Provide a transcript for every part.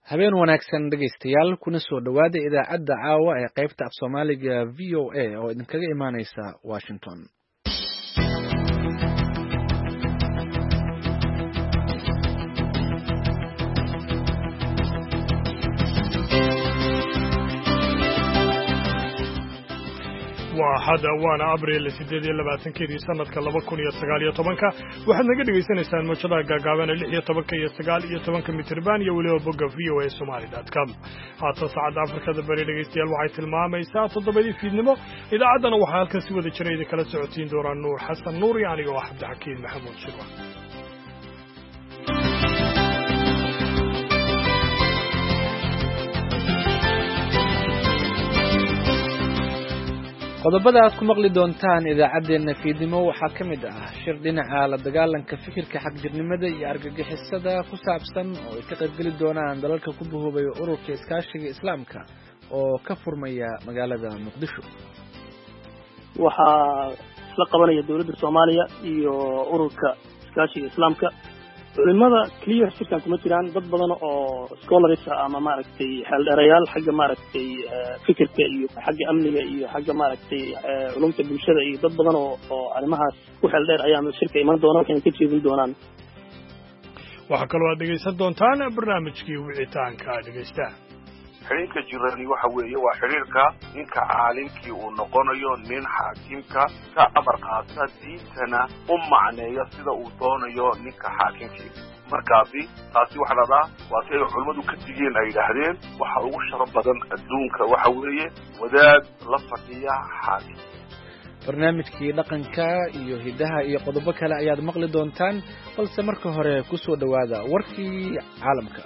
habeen wanaagsan dhegaystayaal kuna soo dhowaada idaacadda caawa ee qaybta af soomaaliga v o a oo idinkaga imaaneysa washington. waana abriil 8 sanadka 2019 waxaad naga dhagaysanaysaan mowjadaha gaagaaban 16 iyo 19 mitirban iyo weliba bogga voasomali.com. haatan saacadda afrikada bari dhegaystayaal waxay tilmaamaysaa 7 fiidnimo. idaacaddana waxaa halkan si wada jira idin kala socotiin doonaa nuur xasan nuur iyo anigoo ah cabdixakiin maxamuud shirwa. qodobada aad ku maqli doontaan idaacaddeenna fiidnimo waxaa ka mid ah shir dhinaca la dagaalanka fikirka xagjirnimada iyo argagixisada ku saabsan oo ay ka qaybgeli doonaan dalalka ku bahoobay ururka iskaashiga islaamka oo ka furmaya magaalada muqdisho. waxaa isla qabanaya dowladda soomaaliya iyo ururka iskaashiga islaamka. culimada clear shirkan kuma jiraan dad badan oo scholars ama maaragtay xeeldheerayaal xagga maaragtay fikirka iyo xagga amniga iyo xagga maaragtay culumta bulshada iyo dad badan oo arrimahaas ku xeeldheer ayaa shirka iman doona waxayna ka jeedin doonaan. waxaa kaloo aad dhegaysan doontaan barnaamijkii wicitaanka dhegaysta. xiriirka jirani waxa weeye waa xiriirka ninka caalimkii uu noqonayo nin xaakimka ka amar qaata diintana u macneeya sida uu doonayo ninka xaakimkii. markaasi taasi waxa ladaa waa si ay culimmadu ka digeen ay yidhaahdeen waxa ugu sharaf badan adduunka waxa weeye wadaad la fadhiya xaakim. barnaamijkii dhaqanka iyo hidaha iyo qodobo kale ayaad maqli doontaan, balse marka hore ku soo dhowaada warkii caalamka.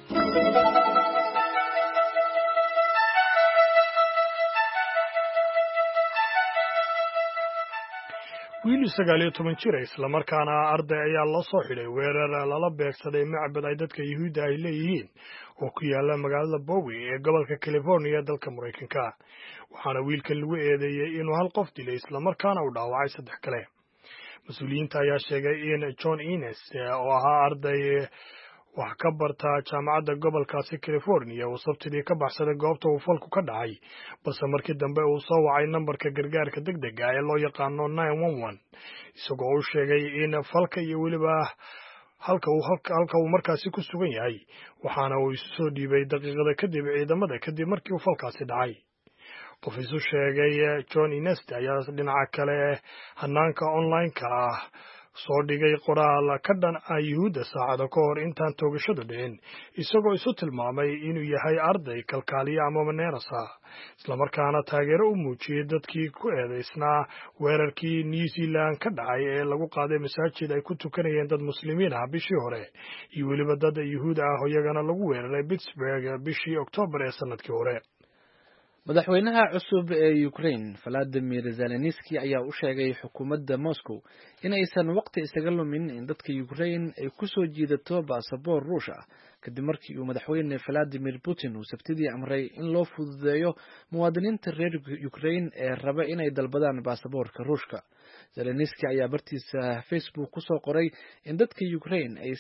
wiil 19 jir isla markaana arday ayaa la soo xidhay weerar lala beegsaday macbad ay dadka yuhuudda ay leeyihiin oo ku yaala magaalada Bowie ee gobolka California dalka Mareykanka. waxaana wiilkan lagu eedeeyay inuu hal qof dilay isla markaana uu dhaawacay 3 kale. mas-uuliyiinta ayaa sheegay in John Innes oo ahaa arday wax ka barta jaamacadda gobolkaasi California uu sabtidii ka baxsaday goobta uu falku ka dhacay, balse markii dambe uu soo wacay nambarka gargaarka degdega ee loo yaqaano 911 isagoo uu sheegay in falka iyo weliba halka uu markaasi ku sugan yahay, waxaana uu isu soo dhiibay daqiiqada kadib ciidamada kadib markii uu falkaasi dhacay. qof isu sheegay John Innes ayaa dhinaca kale hanaanka online-ka ah soo dhigay qoraal ka dhan ah yuhuudda saacado ka hor intaan toogashadu dhicin, isagoo isu tilmaamay inuu yahay arday kalkaaliye ama maneerasa, islamarkaana taageero u muujiyey dadkii ku eedaysnaa weerarkii New Zealand ka dhacay ee lagu qaaday masaajid ay ku tukanayeen dad muslimiin ah bishii hore iyo weliba dad yuhuud ah oo iyagana lagu weeraray Pittsburgh bishii Oktoobar ee sanadkii hore. madaxweynaha cusub ee Ukraine Volodymyr Zelensky ayaa u sheegay xukuumadda Moscow in aysan waqti isaga lumin in dadka Ukraine ay ku soo jiidato baasaboor Ruush ah kadib markii uu madaxweyne Vladimir Putin uu sabtidii amray in loo fududeeyo muwaadiniinta reer Ukraine ee raba inay dalbadaan baasaboorka Ruushka. Zelensky ayaa bartiisa Facebook ku soo qoray in dadka Ukraine ay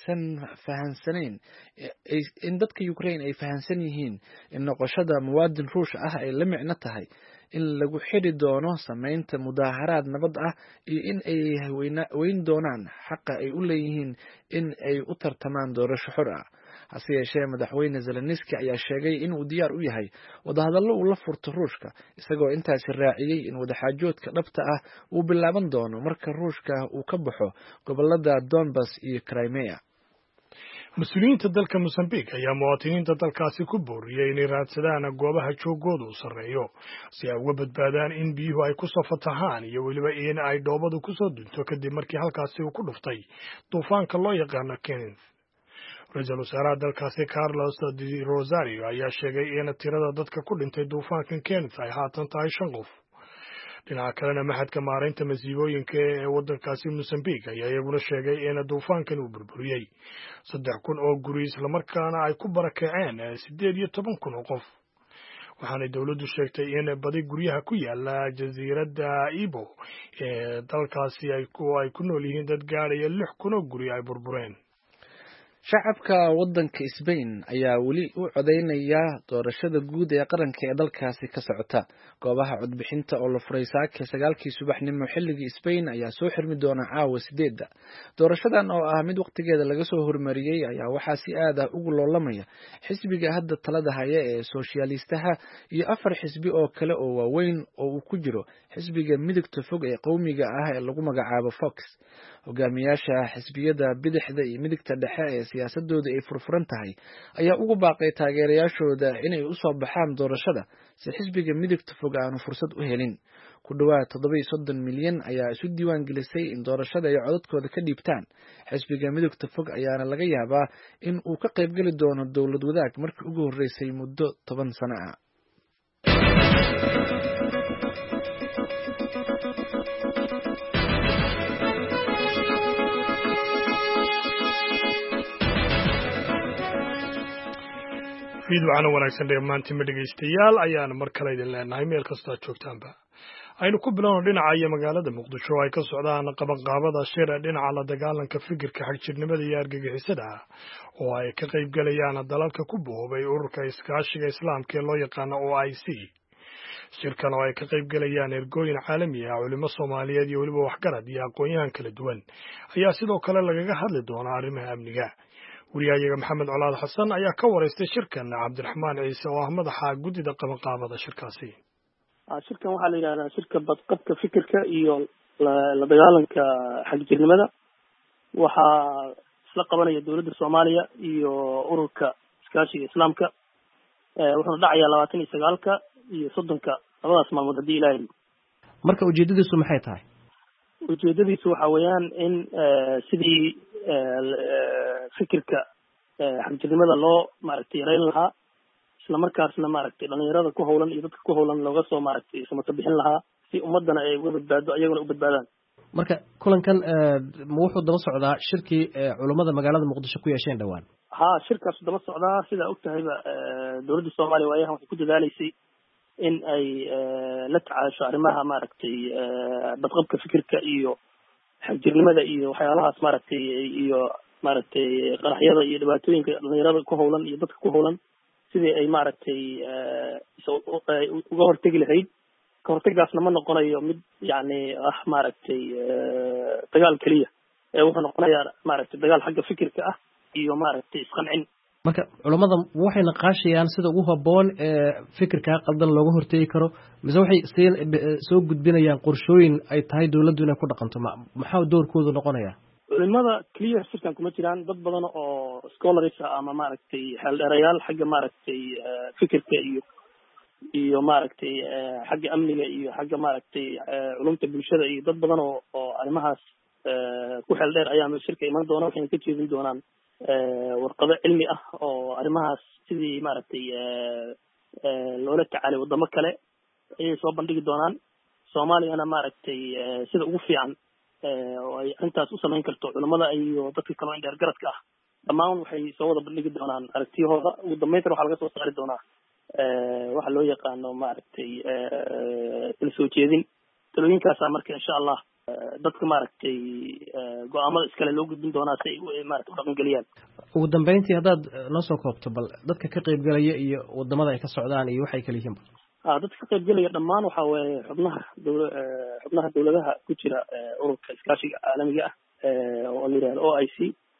fahansan yihiin in noqoshada muwaadin Ruush ah ay la micno tahay in lagu xidhi doono samaynta mudaaharaad nabad ah iyo in ay weyn doonaan xaqa ay u leeyihiin in ay u tartamaan doorasho xor ah. hase yeeshee madaxweyne Zelensky ayaa sheegay in uu diyaar u yahay wadahadallo uu la furto Ruushka, isagoo intaasi raaciyey in wadaxaajoodka dhabta ah uu bilaaban doono marka Ruushka uu ka baxo gobolada Donbas iyo Crimea. mas-uuliyiinta dalka Mozambique ayaa muwaadiniinta dalkaasi ku booriyey inay raadsadaan goobaha joogooda u sarreeyo si ay uga badbaadaan in biyuhu ay kusoo fatahaan iyo weliba in ay dhoobadu kusoo dunto kadib markii halkaasi uu ku dhuftay duufaanka loo yaqaano Kenneth. ra-iisul wasaaraha dalkaasi Carlos de Rosario ayaa sheegay in tirada dadka ku dhintay duufaankan Kenneth ay haatan tahay 5 qof. dhinaca kalena maxadka maaraynta masiibooyinka ee waddankaasi Mozambique ayaa iyaguna sheegay in duufaankan uu burburiyey 3,000 oo guri islamarkaana ay ku barakaceen 18,000 oo qof. waxaanay dowladdu sheegtay in badi guryaha ku yaala jasiiradda Ibo ee dalkaasi ay ku nool yihiin dad gaadhaya 6,000 oo guri ay burbureen. shacabka waddanka Spain ayaa weli u codeynaya doorashada guud ee qaranka ee dalkaasi ka socota. Goobaha codbixinta oo la furay saaka 9:00 subaxnimo xilliga Spain ayaa soo xirmi doona caawa 8:00. Doorashadan oo ah mid waqtigeeda laga soo hormariyay ayaa waxaa si aad ah ugu loolamaya xisbiga hadda talada haya ee Socialistaha iyo 4 xisbi oo kale oo waaweyn oo uu ku jiro xisbiga midigta fog ee qowmiga ah ee lagu magacaabo Vox. Hogaamiyaasha xisbiyada bidixda iyo midigta dhexe ee siyaasadooda ay furfuran tahay ayaa ugu baaqay taageerayaashooda inay u soo baxaan doorashada si xisbiga midigta fog aanu fursad u helin. Ku dhawaad 37 milyan ayaa isu diiwaan gelisay in doorashada ay codadkooda ka dhiibtaan. Xisbiga midigta fog ayaana laga yaabaa in uu ka qayb gali doono dowlad wadaag markii ugu horeysay muddo 10 sano ah. fiidwacana wanaagsan dhammaantiin dhegaystayaal ayaan mar kale idin leenahay meel kastoo aad joogtaanba aynu ku bilowno dhinaca iyo magaalada muqdisho oo ay ka socdaan qabanqaabada shir dhinaca la dagaalanka fikirka xagjirnimada iyo argagixisada ah oo ay ka qayb galayaan dalalka ku boobay ururka iskaashiga islaamka ee loo yaqaano OIC. shirkan oo ay ka qayb galayaan ergooyin caalami ah, culimo Soomaaliyeed iyo weliba waxgarad iyo aqoon-yahan kala duwan ayaa sidoo kale lagaga hadli doonaa arrimaha amniga. wariyahayaga Maxamed Colaad Xasan ayaa ka wareystay shirkan Cabdiraxmaan Ciise oo ah madaxa guddida qabanqaabada shirkaasi. shirkan waxaa la yidhahdaa shirka badqabka fikirka iyo la dagaalanka xagjirnimada. waxaa isla qabanaya dowladda Soomaaliya iyo ururka iskaashiga islaamka. wuxuuna dhacayaa 29-ka iyo 30-ka labadaas maalmood haddii ilaahay. marka ujeedadiisu maxay tahay? ujeedadiisu waxa weeyaan in sidii fikirka xagjirnimada loo maaragtay yareyn lahaa, isla markaasna maaragtay dhalinyarada ku howlan iyo dadka ku howlan looga soo maaragtay samata bixin lahaa si ummadana ay uga badbaado ayaguna u badbaadaan. marka kulankan ma wuxuu daba socdaa shirkii culimada magaalada muqdisho ku yeesheen dhawaan? ha shirkaas daba socdaa sidaa ogtahayba dowladda Soomaaliya waayahan waxay ku dadaalaysay in ay la tacaasho arrimaha maaragtay badqabka fikirka iyo xagjirnimada iyo waxyaalahaas maaragtay iyo maaragtay qaraxyada iyo dhibaatooyinka dhalinyarada ku howlan iyo dadka ku howlan sidii ay maaragtay uga hortegi lahayd. ka hortagaasna ma noqonayo mid yacni maaragtay dagaal keliya wuxuu noqonayaa maaragtay dagaal xagga fikirka ah iyo maaragtay isqancin. marka culimada waxay naqaashayaan sida ugu habboon ee fikirka qaldan looga hortegi karo mise waxay soo gudbinayaan qorshooyin ay tahay dawladdu inay ku dhaqanto? maxaa doorkoodu noqonaya? culimada keliya shirkan kuma jiraan dad badan oo scholars ama maaragtay xeeldheerayaal xagga maaragtay fikirka iyo maaragtay xagga amniga iyo xagga maaragtay culumta bulshada iyo dad badan oo arrimahaas ku xeeldheer ayaa shirka iman doona. waxayna ka jeedin doonaan warqado cilmi ah oo arrimahaas sidii maaragtay loola tacaalay wadamo kale ayay soo bandhigi doonaan. Soomaaliyana maaragtay sida ugu fiican oo ay intaas u samayn karto culimada iyo dadka kale oo dheer garadka ah dhammaan waxay soo wada bandhigi doonaan aragtiyahooda. ugu dambeynta waxaa laga soo saari doonaa waxa loo yaqaano maaragtay kala soo jeedin. talooyinkaasa marka insha Allah dadka maaragtay go'aamada iskale loo gudbin doonaa si ay maaragtay dhaqan galiyaan. ugu dambeyntii haddaad noo soo koobto bal dadka ka qayb galaya iyo wadamada ay ka socdaan iyo waxay kala yihiin. dadka ka qayb galaya dhammaan waxa weeye xubnaha dawladaha ku jira ururka iskaashiga caalamiga ah oo la yidhahdo OIC,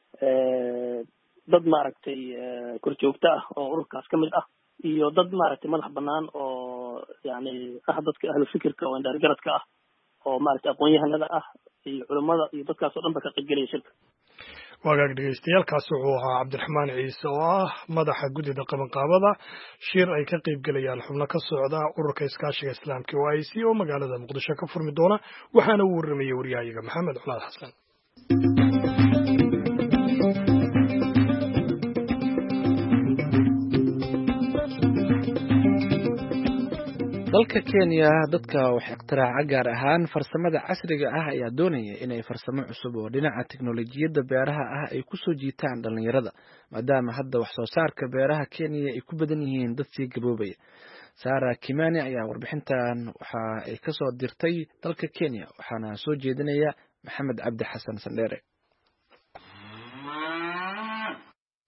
dad maaragtay korjoogta ah oo ururkaas ka mid ah iyo dad maaragtay madax banaan oo yani dadka ahlu fikirka oo indhaar garadka ah oo maaragtay aqoon-yahanada ah iyo culimada iyo dadkaas oo dhan ba ka qayb galaya shirka. wagaag dhegeystayaaalkaas wuxuu ahaa Cabdiraxmaan Ciise oo ah madaxa guddida qabanqaabada shir ay ka qayb galayaan xubno ka socda ururka iskaashiga islaamka OIC oo magaalada muqdisho ka furmi doona. waxaana uu waramayay wariyahayaga Maxamed Colaad Xasan. dalka Kenya dadka wax iqtiraaca gaar ahaan farsamada casriga ah ayaa doonaya inay farsamo cusub oo dhinaca tiknoolajiyadda beeraha ah ay ku soo jiitaan dhalinyarada maadaama hadda wax soo saarka beeraha Kenya ay ku badan yihiin dad sii gaboobaya. Sara Kimani ayaa warbixintan waxa ay ka soo dirtay dalka Kenya waxaana soo jeedinaya Maxamed Cabdi Xasan Sandheere.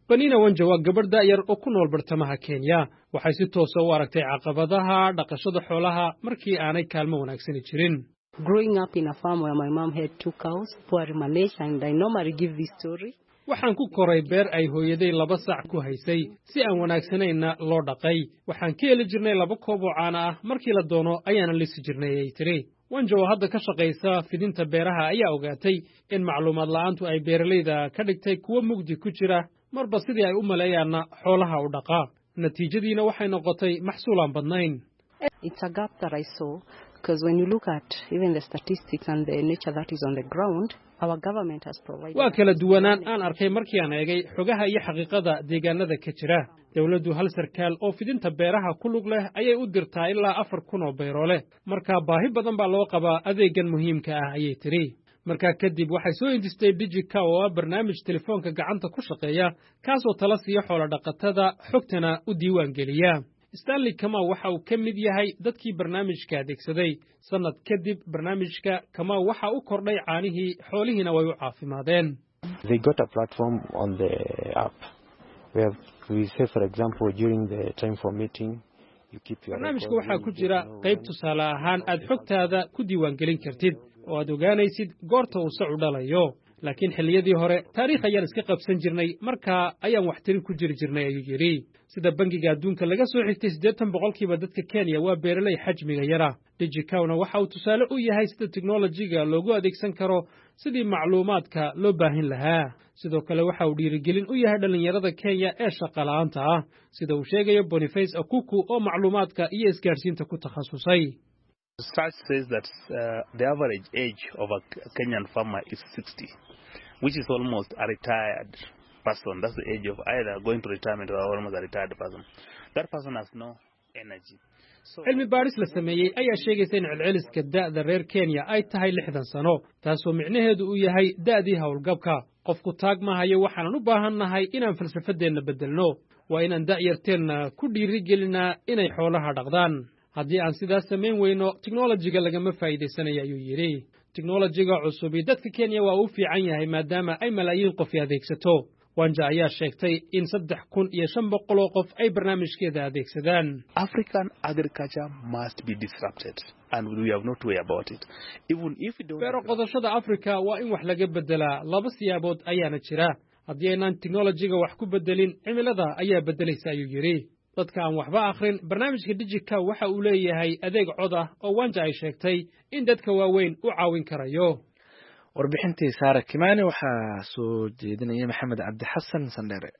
Penina Wanja waa gabadh da'yar oo ku nool bartamaha Kenya. Waxay si toos ah u aragtay caqabadaha dhaqashada xoolaha markii aanay kaalmo wanaagsan jirin. Growing up in a farm where my mom had 2 cows, poorly managed, and I normally give this story. Waxaan ku koray beer ay hooyaday 2 sac ku haysay si aan wanaagsanayna loo dhaqay. Waxaan ka heli jirnay 2 koob oo caano ah markii la doono ayaana lisi jirnay ay tiri. Wanja oo hadda ka shaqaysa fidinta beeraha ayaa ogaatay in macluumaad la'aantu ay beeralayda ka dhigtay kuwa mugdi ku jira marba sidii ay u maleeyaanna xoolaha u dhaqaa. Natiijadiina waxay noqotay maxsuulaan badnayn. It's a gap that I saw because when you look at even the statistics and the nature that is on the ground, our government has provided. Waa kala duwanaan aan arkay markii aan eegay xogaha iyo xaqiiqada deegaanada ka jira. Dawladdu hal sarkaal oo fidinta beeraha ku lug leh ayay u dirtaa ilaa 4,000 oo beerole. Marka baahi badan baa loo qabaa adeegan muhiimka ah ayay tiri. Markaa kadib waxay soo indistay DigiCow oo barnaamij telefoonka gacanta ku shaqeeya kaasoo tala siiya xoolo dhaqatada xogtana u diiwaan geliya. Stanley Kamau waxa uu ka mid yahay dadkii barnaamijka adeegsaday. Sanad kadib barnaamijka Kamau waxa uu kordhay caanihii xoolihiina way u caafimaadeen. They got a platform on the app where we say for example during the time for meeting you keep your barnaamijka waxa ku jira qayb tusaale ahaan aad xogtaada ku diiwaan gelin kartid oo aad ogaanaysid goorta uu sac u dhalayo. Laakiin xilliyadii hore taariikh ayaan iska qabsan jirnay markaa ayaan wax tiri ku jiri jirnay ayuu yiri. Sida bangiga adduunka laga soo xigtay 80% dadka Kenya waa beeraley xajmiga yara. DigiCowna waxa uu tusaale u yahay sida teknoolojiga loogu adeegsan karo sidii macluumaadka loo baahin lahaa. Sidoo kale waxa uu dhiirigelin u yahay dhalinyarada Kenya ee shaqo la'aanta ah sida uu sheegayo Boniface Akuku oo macluumaadka iyo isgaarsiinta ku takhasusay. Research says that the average age of a Kenyan farmer is 60, which is almost a retired person. That's the age of either going to retirement or almost a retired person. That person has no energy. Cilmi baaris la sameeyay ayaa sheegaysa in celceliska da'da reer Kenya ay tahay 60 sano, taasoo micnaheedu uu yahay da'dii hawlgabka. Qofku taag ma hayo waxaan u baahannahay inaan falsafadeenna bedelno. Waa inaan da'yarteenna ku dhiirigelinaa inay xoolaha dhaqdaan. Haddii aan sidaas samayn weyno, teknoolojiga lagama faa'iideysanayo ayuu yiri. Teknoolojiga cusub ee dadka Kenya waa u fiican yahay maadaama ay malaayiin qof adeegsato. Wanja ayaa sheegtay in 3,500 oo qof ay barnaamijkeeda adeegsadaan. African agriculture must be disrupted and we have no way about it. Even if we don't. Beero qodashada Afrika waa in wax laga bedelaa 2 siyaabood ayaana jira. Haddii aynaan teknoolojiga wax ku bedelin, cimilada ayaa bedelaysa ayuu yiri. Dadka aan waxba akhrin barnaamijka DigiCow waxa uu leeyahay adeeg cod ah oo Wanja ay sheegtay in dadka waaweyn u caawin karayo. Warbixintii Sara Kimani waxaa soo jeedinaya Maxamed Cabdi Xasan Sandere.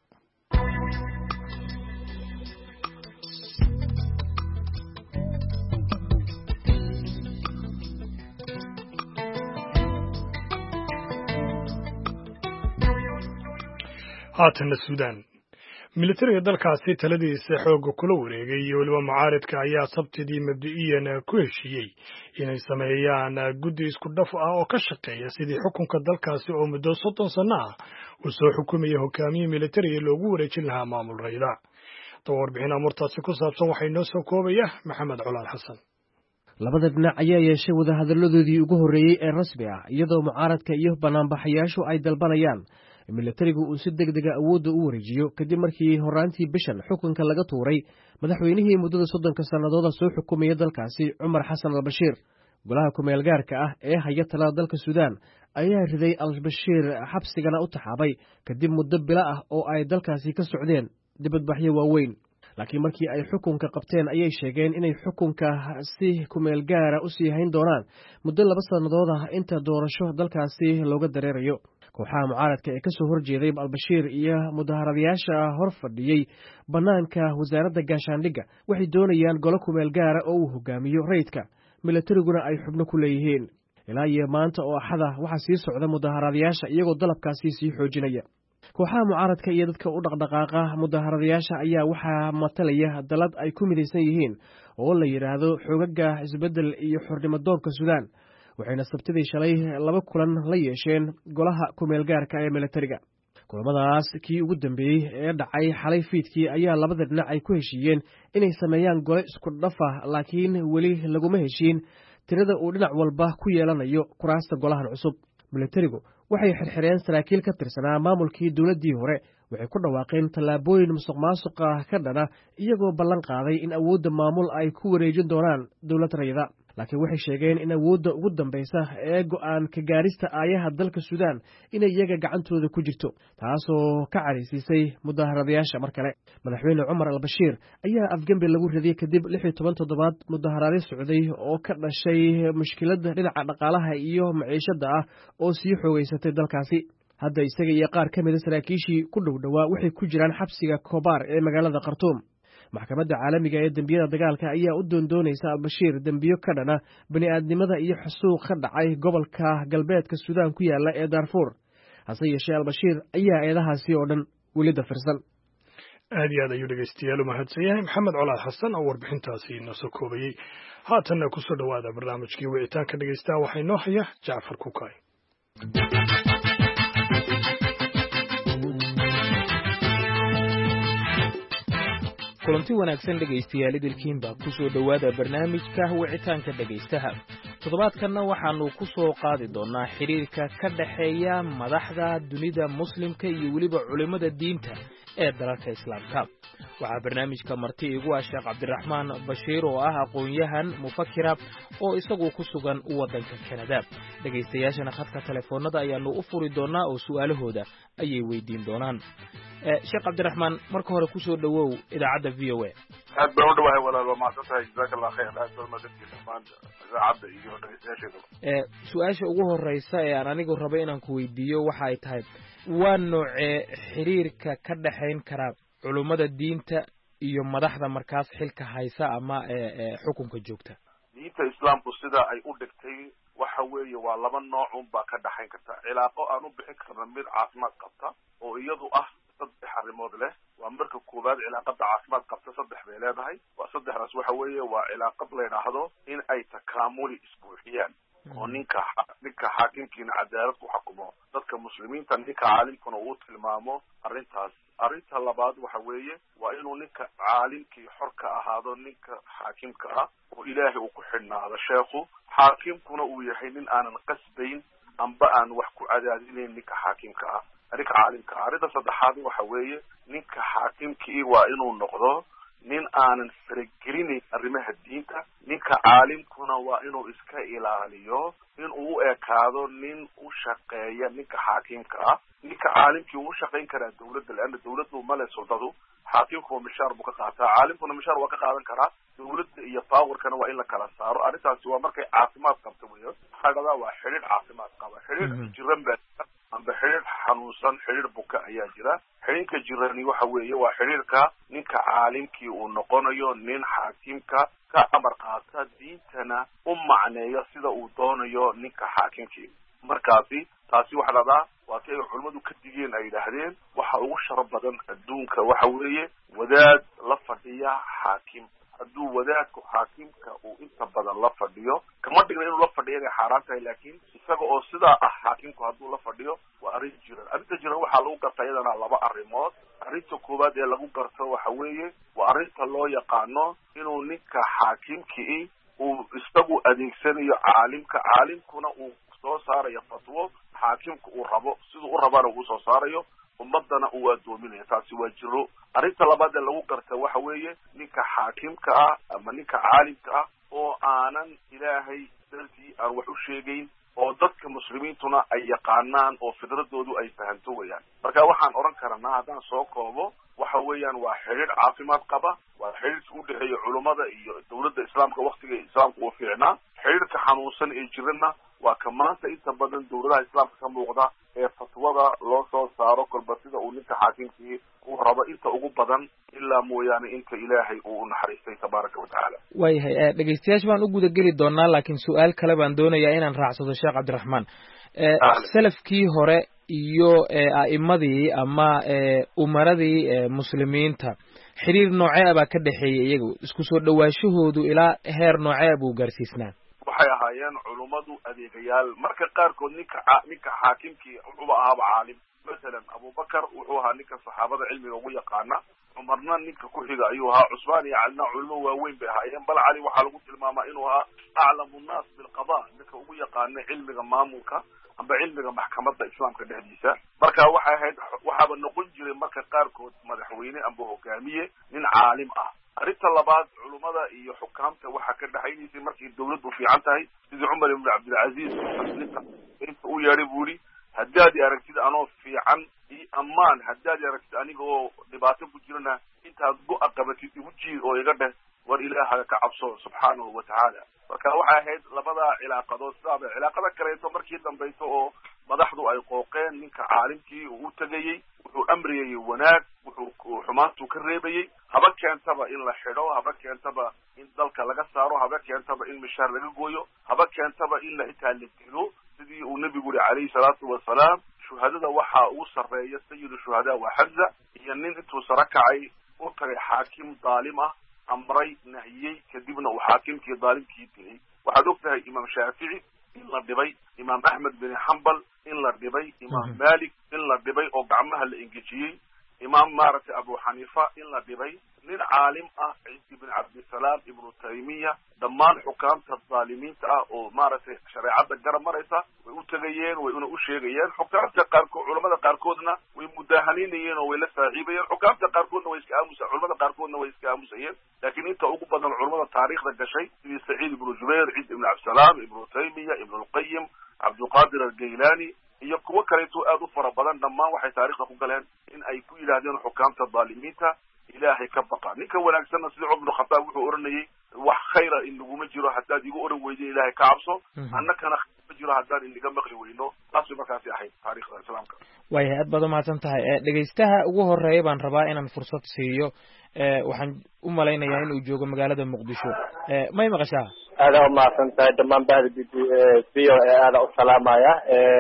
haatana Suudaan militariga dalkaasi taladiisa xooga kula wareegay iyo waliba mucaaradka ayaa sabtidii mabdi'iyan ku heshiiyey inay sameeyaan guddi isku dhaf ah oo ka shaqeeya sidii xukunka dalkaasi oo muddo 30 sano ah uu soo xukumaya hogaamiye militariga loogu wareejin lahaa maamul rayida. Warbixin amurtaasi ku saabsan waxay noo soo koobaya Maxamed Culaal Xasan. labada dhinac ayaa yeeshay wadahadaladoodii ugu horreeyay ee rasmi ah iyadoo mucaaradka iyo banaanbaxayaashu ay dalbanayaan militarigu uu si degdeg ah awoodda u wareejiyo kadib markii horaantii bishan xukunka laga tuuray madaxweynihii muddada 30 sanadooda soo xukumaya dalkaasi Umar Xasan al-Bashir. golaha kumeel gaarka ah ee haya talada dalka Suudaan ayaa riday al-Bashir xabsigana u taxaabay kadib muddo bila ah oo ay dalkaasi ka socdeen dibadbaxyo waaweyn. laakiin markii ay xukunka qabteen ayay sheegeen inay xukunka si kumeel gaara u sii hayn doonaan muddo 2 sanadood ah inta doorasho dalkaasi looga dareerayo. kooxaha mucaaradka ee ka soo horjeeday al-Bashir iyo mudaharadayaasha hor fadhiyay banaanka wasaaradda gaashaandhigga waxay doonayaan golo kumeel gaara oo uu hogaamiyo rayidka militariguna ay xubno ku leeyihiin. ilaa iyo maanta oo axada waxaa sii socda mudaharadayaasha iyagoo dalabkaasi sii xoojinaya. kooxaha mucaaradka iyo dadka u dhaqdhaqaaqa mudaharadayaasha ayaa waxaa matalaya dalad ay ku midaysan yihiin oo la yiraahdo xoogagga isbedel iyo xornimo doonka Suudaan. waxayna sabtidii shalay 2 kulan la yeesheen golaha kumeel gaarka ee militariga. kulamadaas kii ugu dambeeyay ee dhacay xalay fiidkii ayaa labada dhinac ay ku heshiiyeen inay sameeyaan gole isku dhaf ah laakiin weli laguma heshiin tirada uu dhinac walba ku yeelanayo kuraasta golahan cusub. militarigu waxay xirxireen saraakiil ka tirsanaa maamulkii dawladdii hore waxay ku dhawaaqeen tallaabooyin musuqmaasuqa ka dhana iyagoo ballan qaaday in awoodda maamul ay ku wareejin doonaan dowlad rayida laakiin waxay sheegeen in awoodda ugu dambaysa ee go'aan ka gaarista aayaha dalka suudaan inay iyaga gacantooda ku jirto taasoo ka caraysiisay mudaharadayaasha mar kale madaxweyne cumar al-bashiir ayaa afgembi lagu radiyey kadib 16 toddobaad mudaharaadyo socday oo ka dhashay mushkiladda dhinaca dhaqaalaha iyo maciishadda ah oo sii xoogeysatay dalkaasi hadda isaga iyo qaar ka mida saraakiishii ku dhowdhowaa waxay ku jiraan xabsiga kobaar ee magaalada khartuum maxkamadda caalamiga ee dembiyada dagaalka ayaa u doondoonaysa al-bashiir dembiyo ka dhana bani'aadnimada iyo xusuuq ka dhacay gobolka galbeedka suudaan ku yaala ee daarfuur hase yeeshee al-bashiir ayaa eedahaasi oo dhan weli dafirsan aad iyo aad ayuu dhegaystayaal u mahadsan yahay maxamed colaad xasan oo warbixintaasi inoo soo koobayey haatanna ku soo dhowaada barnaamijkii wicitaanka dhegaystaha waxaa inoo haya jacfar kukaay kulanti wanaagsan dhegaystayaal idilkiinba ku soo dhowaada barnaamijka wicitaanka dhegaystaha toddobaadkanna waxaannu ku soo qaadi doonnaa xidhiirka ka dhexeeya madaxda dunida muslimka iyo weliba culimmada diinta ee dalalka islaamka waxaa barnaamijka marti igu ah sheekh cabdiraxmaan bashiir oo ah aqoon-yahan mufakira oo isagu ku sugan waddanka kanada dhegaystayaashana khadka telefoonnada ayaannu u furi doonnaa oo su'aalahooda ayay weydiin doonaan sheekh cabdiraxmaan marka hore ku soo dhowow idaacadda v o a aad baan u dhawahay walaal waa mahadsan tahay jazaaka allah khayr aad baa mahadsantihiin dhammaan idaacadda iyo dhegaystayaasheedaba su-aasha ugu horreysa ee aan anigu rabo inaan ku weydiiyo waxa ay tahay waa noocee xiriirka ka dhexayn kara culummada diinta iyo madaxda markaas xilka haysa ama xukunka joogta diinta islaamku sida ay u dhigtay waxa weeye waa laba nooc un baa ka dhexayn karta cilaaqo aan u bixin karna mid caafimaad qabta oo iyadu ah saddex arrimood leh waa marka koowaad cilaaqada caafimaad qabta saddex bay leedahay waa saddexdaas waxa weeye waa cilaaqad la yidhaahdo in ay takaamuli isbuuxiyaan oo ninka xaakimkiina cadaalad ku xukumo dadka muslimiinta ninka caalimkuna uu tilmaamo arrintaas arrinta labaad waxa weeye waa inuu ninka caalimkii xor ka ahaado ninka xaakimka ah oo ilaahay uu ku xidhnaado sheekhu xaakimkuna uu yahay nin aanan qasbayn amba aan wax ku cadaadinayn ninka xaakimka ah ninka caalimka ah arrinta saddexaad waxa weeye ninka xaakimkii waa inuu noqdo nin aanan faragelinayn arrimaha diinta ninka caalimkuna waa inuu iska ilaaliyo in uu u ekaado nin u shaqeeya ninka xaakimka ah ninka caalimkii uu shaqayn karaa dawladda leanna dawladdu male soldadu xaakimku mishaar buu ka qaataa caalimkuna mishaar waa ka qaadan karaa dawladda iyo powerkana waa in la kala saaro arrintaasi waa markay caafimaad qabta weyo waxaa dhahdaa waa xidhiidh caafimaad qaba xidhiidh jiran baa amba xidhiidh xanuunsan xidhiidh buka ayaa jira xidhiidhka jirani waxa weeye waa xidhiidhka ninka caalimkii uu noqonayo nin xaakimka ka amar qaata diintana u macneeyo sida uu doonayo ninka xaakimkii markaasi taasi waxa dhahdaa waa kay culimmadu ka digeen ay yidhaahdeen waxa ugu sharo badan adduunka waxa weeye wadaad la fadhiya xaakim hadduu wadaadku xaakimka uu inta badan la fadhiyo kama dhigna inuu la fadhiyo inay xaaraan tahay laakiin isaga oo sidaa ah xaakimku hadduu la fadhiyo waa arrin jiran arrinta jiran waxaa lagu garta iyadana laba arrimood arrinta koowaad ee lagu garto waxa weeye waa arrinta loo yaqaano inuu ninka xaakimkii uu isagu adeegsanayo caalimkuna uu soo saarayo fatwo xaakimka uu rabo siduu u rabana uu soo saarayo ummadana uu addoominayo taasi waa jiro arrinta labaad ee lagu garta waxa weeye ninka xaakimka ah ama ninka caalimka ah oo aanan ilaahay dartii aan wax u sheegayn oo dadka muslimiintuna ay yaqaanaan oo fidradoodu ay fahanto weyaan marka waxaan odhan karanaa haddaan soo koobo waxa weeyaan waa xidhiidh caafimaad qaba waa xidhiidhka u dhexeeya culummada iyo dawladda islaamka waktiga islaamka uu fiicnaa xidhiidhka xanuunsan ee jirana waa ka maanta inta badan dawladaha islaamka ka muuqda ee fatwada loo soo saaro kolba sida uu ninka xaakimkii uu rabo inta ugu badan ilaa mooyaane inta ilaahay uu naxariistay tabaaraka watacaala waayahay dhegaystayaasha baan u gudageli doonaa laakiin su-aal kale baan doonayaa inaan raacsado sheekh cabdiraxmaan salafkii hore iyo a'imadii ama umaradii muslimiinta xiriir noocee baa ka dhexeeyay iyagu isku soo dhawaashahoodu ilaa heer noocee buu gaarsiisnaa waxay ahaayeen culummadu adeegayaal marka qaarkood ninka xaakimkii wuxuuba ahaaba caalim masalan abubakar wuxuu ahaa ninka saxaabada cilmiga ugu yaqaana cumarna ninka ku xiga ayuu ahaa cusmaan iyo calina culimo waaweyn bay ahaayeen bal cali waxaa lagu tilmaamaa inuu ahaa aclamu nnaas bilqada ninka ugu yaqaana cilmiga maamulka amba cilmiga maxkamadda islaamka dhexdiisa. marka waxay ahayd waxaaba noqon jiray marka qaarkood madaxweyne amba hogaamiye nin caalim ah. arrinta labaad culummada iyo xukaamta waxaa ka dhexaynaysay markay dawladdu fiican tahay sidii cumar ibn cabdilcaziz inta u yeedhay buu yidhi haddaad i aragtid anoo fiican iyo ammaan, haddaad i aragtid aniga oo dhibaato ku jirana intaad go-a qabatid igu jiid oo iga dheh war ilaahaga ka cabso subxaanahu watacaala. marka waxay ahayd labadaa cilaaqadood sidaaba cilaaqada kaleeto markii dambayso oo madaxdu ay qooqeen ninka caalimkii uu u tegayey wuxuu amriyayey wanaag, wuxuu xumaantuu ka reebayey, haba keentaba in la xidho, haba keentaba in dalka laga saaro, haba keentaba in mishaar laga gooyo, haba keentaba in la xitaa la dilo sidii uu nebigu yihi calayhi salaatu wasalaam shuhadada waxaa ugu sarreeya sayidu shuhadaa waa xamza, iyo nin intuu saro kacay u tagay xaakim daalim ah amray nahiyey kadibna uu xaakimkii daalimkii dilay. waxaad og tahay imaam shaafici in la dhibay, imaam axmed bin xambal in la dhibay, imaam malik in la dhibay oo gacmaha la engejiyey, imaam maaragtay abu xaniifa in la dhibay, nin caalim ah ciisi bin cabdisalaam ibnu taymiya, dhammaan xukaamta dhaalimiinta ah oo maaragtay shareecadda garab maraysa way u tegayeen, way una u sheegayeen. xukaamta qaarkood culamada qaarkoodna way mudaahaninayeen oo way la saaxiibayeen, xukaamta qaarkoodna way iska culamada qaarkoodna way iska aamusayeen. laakiin inta ugu badan culamada taariikhda gashay sidii saciid ibnu jubayr, ciisi ibnu cabdisalaam, ibnu taymiya, ibnu lqayim, cabdulqaadir algaylani iyo kuwo kaleeto aad u fara badan dhammaan waxay taariikhda ku galeen in ay ku yidhaahdeen xukaamta dhaalimiinta ilaahay ka baqa. ninka wanaagsanna sida cumar ibnu khataab wuxuu oranayay wax khayra in laguma jiro haddaad igu oran weydo ilaahay ka cabso, annakana ma jiro haddaan inaga maqli weyno. taasay markaasi ahayd taariikhda islaamka. waayahay aad baad umahadsan tahay. dhegaystaha ugu horeeya baan rabaa inaan fursad siiyo. waxaan u malaynayaa in uu joogo magaalada muqdisho. may maqashaa? aada umahadsan tahay dhammaan bahda v o a aada u salaamaya.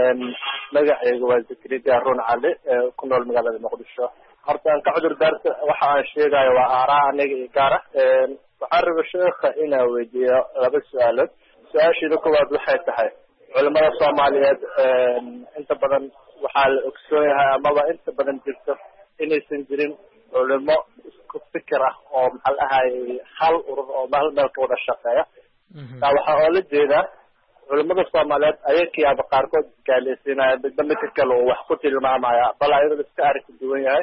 magacayga waa zakariya run cali ku nool magaalada muqdisho. horta aan ka cudur daarta waxa aan sheegayo waa aaraa aniga iyo gaara. waxaan raba sheekha inaan weydiiyo laba su-aalood. su-aashiida koowaad waxay tahay culimada soomaaliyeed inta badan waxaa la ogsoon yahay amaba inta badan jirto inaysan jirin culimo isku fikir ah oo maxaa la ahaayey hal urur oo hal meel ka wada shaqeeya. taa waxaa oola jeedaa culimada soomaaliyeed ayakiyaaba qaarkood gaaleysiinaya midba midka kale uu wax ku tilmaamaya bal ayadoo iska aragti duwan yahay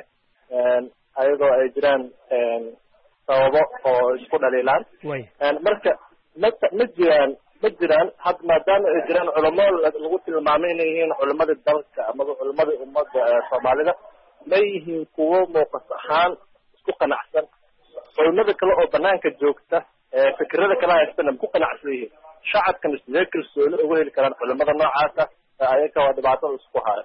ayadoo ay jiraan sababo oo isku dhaliilaan. marka ma jiraan had maadaama ay jiraan culamo lagu tilmaamay inay yihiin culimada dalka amaba culimada ummadda soomaalida, ma yihiin kuwo muuqas ahaan isku qanacsan culimada kale oo banaanka joogta fikrada kala haystana ma ku qanacsan yihiin? shacabkana sidee kalsooni ugu heli karaan culimada noocaasa ayaga waa dhibaatada isku haya?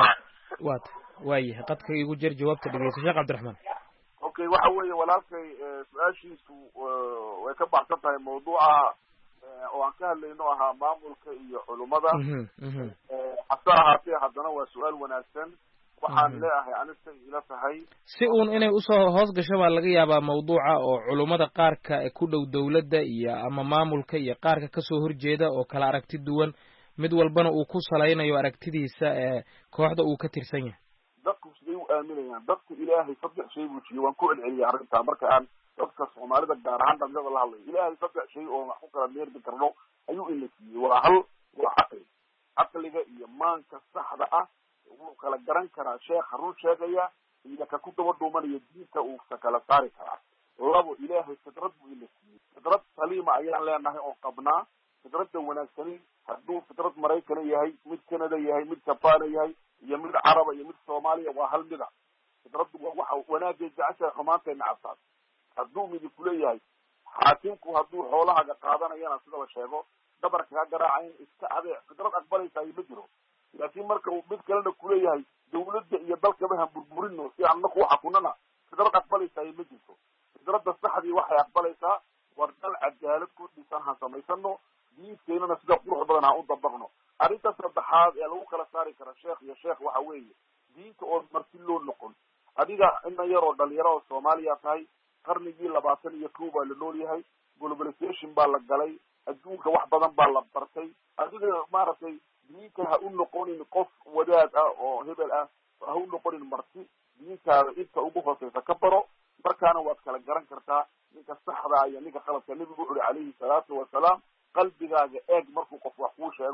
waayahay qadka igu jer jawaabta dhegeyso sheekh cabdiraxmaan. okay waxa weeye walaalkay su-aashiisu way ka baxsan tahay mawduuca oo aan ka hadlayno ahaa maamulka iyo culimada. hase ahaatee haddana waa su-aal wanaagsan. waxaan leeyahay anisa ila tahay si uun inay usoo hoos gasho baa laga yaabaa mawduuca oo culummada qaarka ku dhow dawladda iyo ama maamulka iyo qaarka kasoo horjeeda oo kala aragti duwan mid walbana uu ku salaynayo aragtidiisa kooxda uu ka tirsan yahay. dadku siday u aaminayaan? dadku ilaahay saddex shay buu jiiyey. waan ku celceliyay arrintaa marka aan dadka soomaalida gaar ahaan dhalinyada la hadlayo. ilaahay saddex shay oo wax ku kala meerdi karno ayuu ina siiyey. waa hal waa caqli. caqliga iyo maanka saxda ah wuu kala garan karaa sheekha run sheegaya iyo ka ku daba dhuumanaya diinta uu kala saari karaa. labo, ilaahay fidrad buu ina siiyey. fidrad saliima ayaan leenahay oo qabnaa. fidradda wanaagsani hadduu fidrad maraykana yahay, mid canada yahay, mid jabaana yahay iyo mid caraba iyo mid soomaaliya waa hal mida. fidraddu waa waxa wanaagay jeceshahay xumaantay nacabtaas. hadduu midib kuleeyahay xaakimku hadduu xoolahaaga qaadanayana sida la sheego dabar kaga garaacayn iska adeec, fidrad aqbalaysayo ma jiro. laakiin marka uu mid kalena kuleeyahay dawladda iyo dalkaba han burburino si aan naku xakunana, fidrad aqbalaysayo ma jirto. fidradda saxdii waxay aqbalaysaa war dal cadaalad ku dhisan han samaysano, diinteynana sida qurux badan ha u dabaqno. arrinta saddexaad ee lagu kala saari kara sheekh iyo sheekh waxa weeye diinta oo marti loo noqon. adiga ina yaroo dhalinyaro oo soomaaliya tahay, qarnigii 21 baa la nool yahay, globalization baa la galay, adduunka wax badan baa la bartay. adiga maaragtay diinta ha u noqonin qof wadaad ah oo hebel ah, ha u noqonin marti. diintaada inta ugu hooseysa ka baro, markaana waad kala garan kartaa ninka saxda iyo ninka qaladka. nebigu wuxu uhi calayhi salaatu wasalaam qalbigaaga eeg markuu qof wax kuu sheego,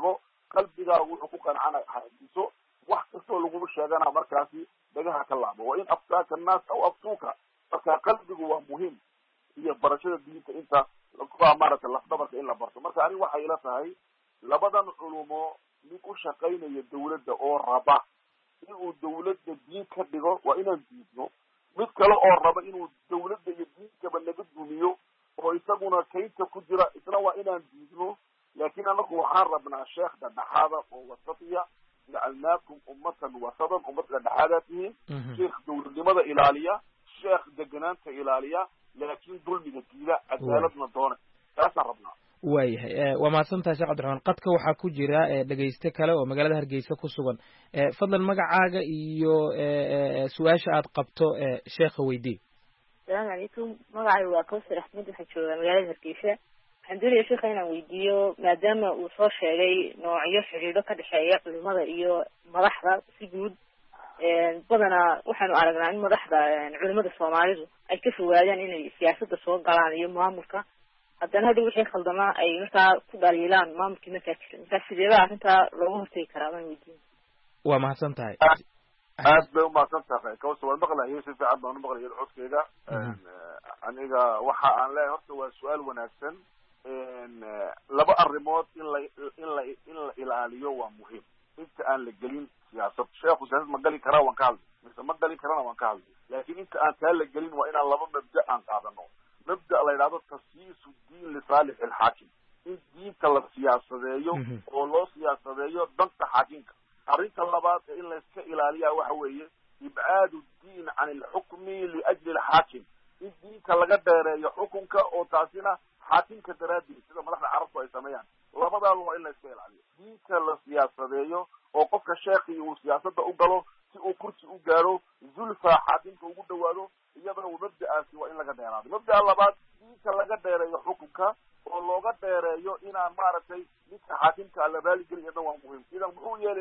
qalbigaaga wuxuu ku qancana hadiso wax kastoo lagugu sheegana markaasi dhagaha ka laabo wa in aftaaka annaas aw aftuuka marka qalbigu waa muhiim iyo barashada diinta inta maaragtay lafdabarka in la barto marka aniga waxay ila tahay labadan culumo mid u shaqaynaya dawladda oo raba inuu dawladda diin ka dhigo waa inaan diidno mid kale oo raba inuu dawladda iyo diinkaba naga dumiyo oo isaguna kaynta ku jira isna waa inaan diidno laakiin anagu waxaan rabnaa sheekh dhadhaxaada oo wasatiya jacalnaakum ummatan wasadan ummad dhadhaxaadaa tihiin sheekh dawladnimada ilaaliya sheekh deganaanta ilaaliya laakiin dulmiga diida cadaaladna doona taasaan rabnaa waayahay waa mahadsantahay sheekh cabdiraxmaan qadka waxaa ku jira dhegayste kale oo magaalada hargeysa ku sugan fadlan magacaaga iyo su-aasha aad qabto sheekha weydii. asalaamu calaykum magacaygu waa kawsar axmed waxaa jooga magaalada hargeysa waxaan doonaya sheekha inaan weydiiyo maadaama uu soo sheegay noocyo xidhiidho ka dhexeeya culimada iyo madaxda si guud badanaa waxaanu aragnaa in madaxda culimada soomaalidu ay ka fogaadaan inay siyaasadda soo galaan iyo maamulka haddana hadhow wixii khaldamaa ay markaa ku dhaliilaan maamulkii markaa jira markaa sideebaa arrintaa looga hortegi karaa baan weydiin. waa mahadsan tahay aad bay umahadsan tahay kawsa waan maqlayo si fiican baan umaqlayo codkeyga aniga waxa aan leeyahay horta waa su-aal wanaagsan laba arrimood in la ilaaliyo waa muhiim inta aan la gelin siyaasad sheekhu siyaasad ma gali karaa waan ka hadli mise ma gali karana waan ka hadli laakiin inta aan taa la gelin waa inaan laba mabda aan qaadano mabda la yidhahdo tasyiisu diin lisaalix alxaakim in diinta la siyaasadeeyo oo loo siyaasadeeyo danta xaakimka arrinta labaad ee in layska ilaaliyaa waxa weeye ibcaadu diin can alxukmi liajli alxaakim in diinta laga dheereeyo xukunka oo taasina xaakimka daraaddeed sida madaxda carabku ay sameeyaan labadaaba waa in layska ilaaliyo diinta la siyaasadeeyo oo qofka sheekii uu siyaasadda u galo si uu kursi u gaaro zulfa xaakimka ugu dhawaado iyadana mabda'aasi waa in laga dheeraado mabda'a labaad diinta laga dheereeyo xukunka oo looga dheereeyo inaan maaragtay ninka xaakimka la raaligeli iyadna waa muhiim idan muxuu yeelay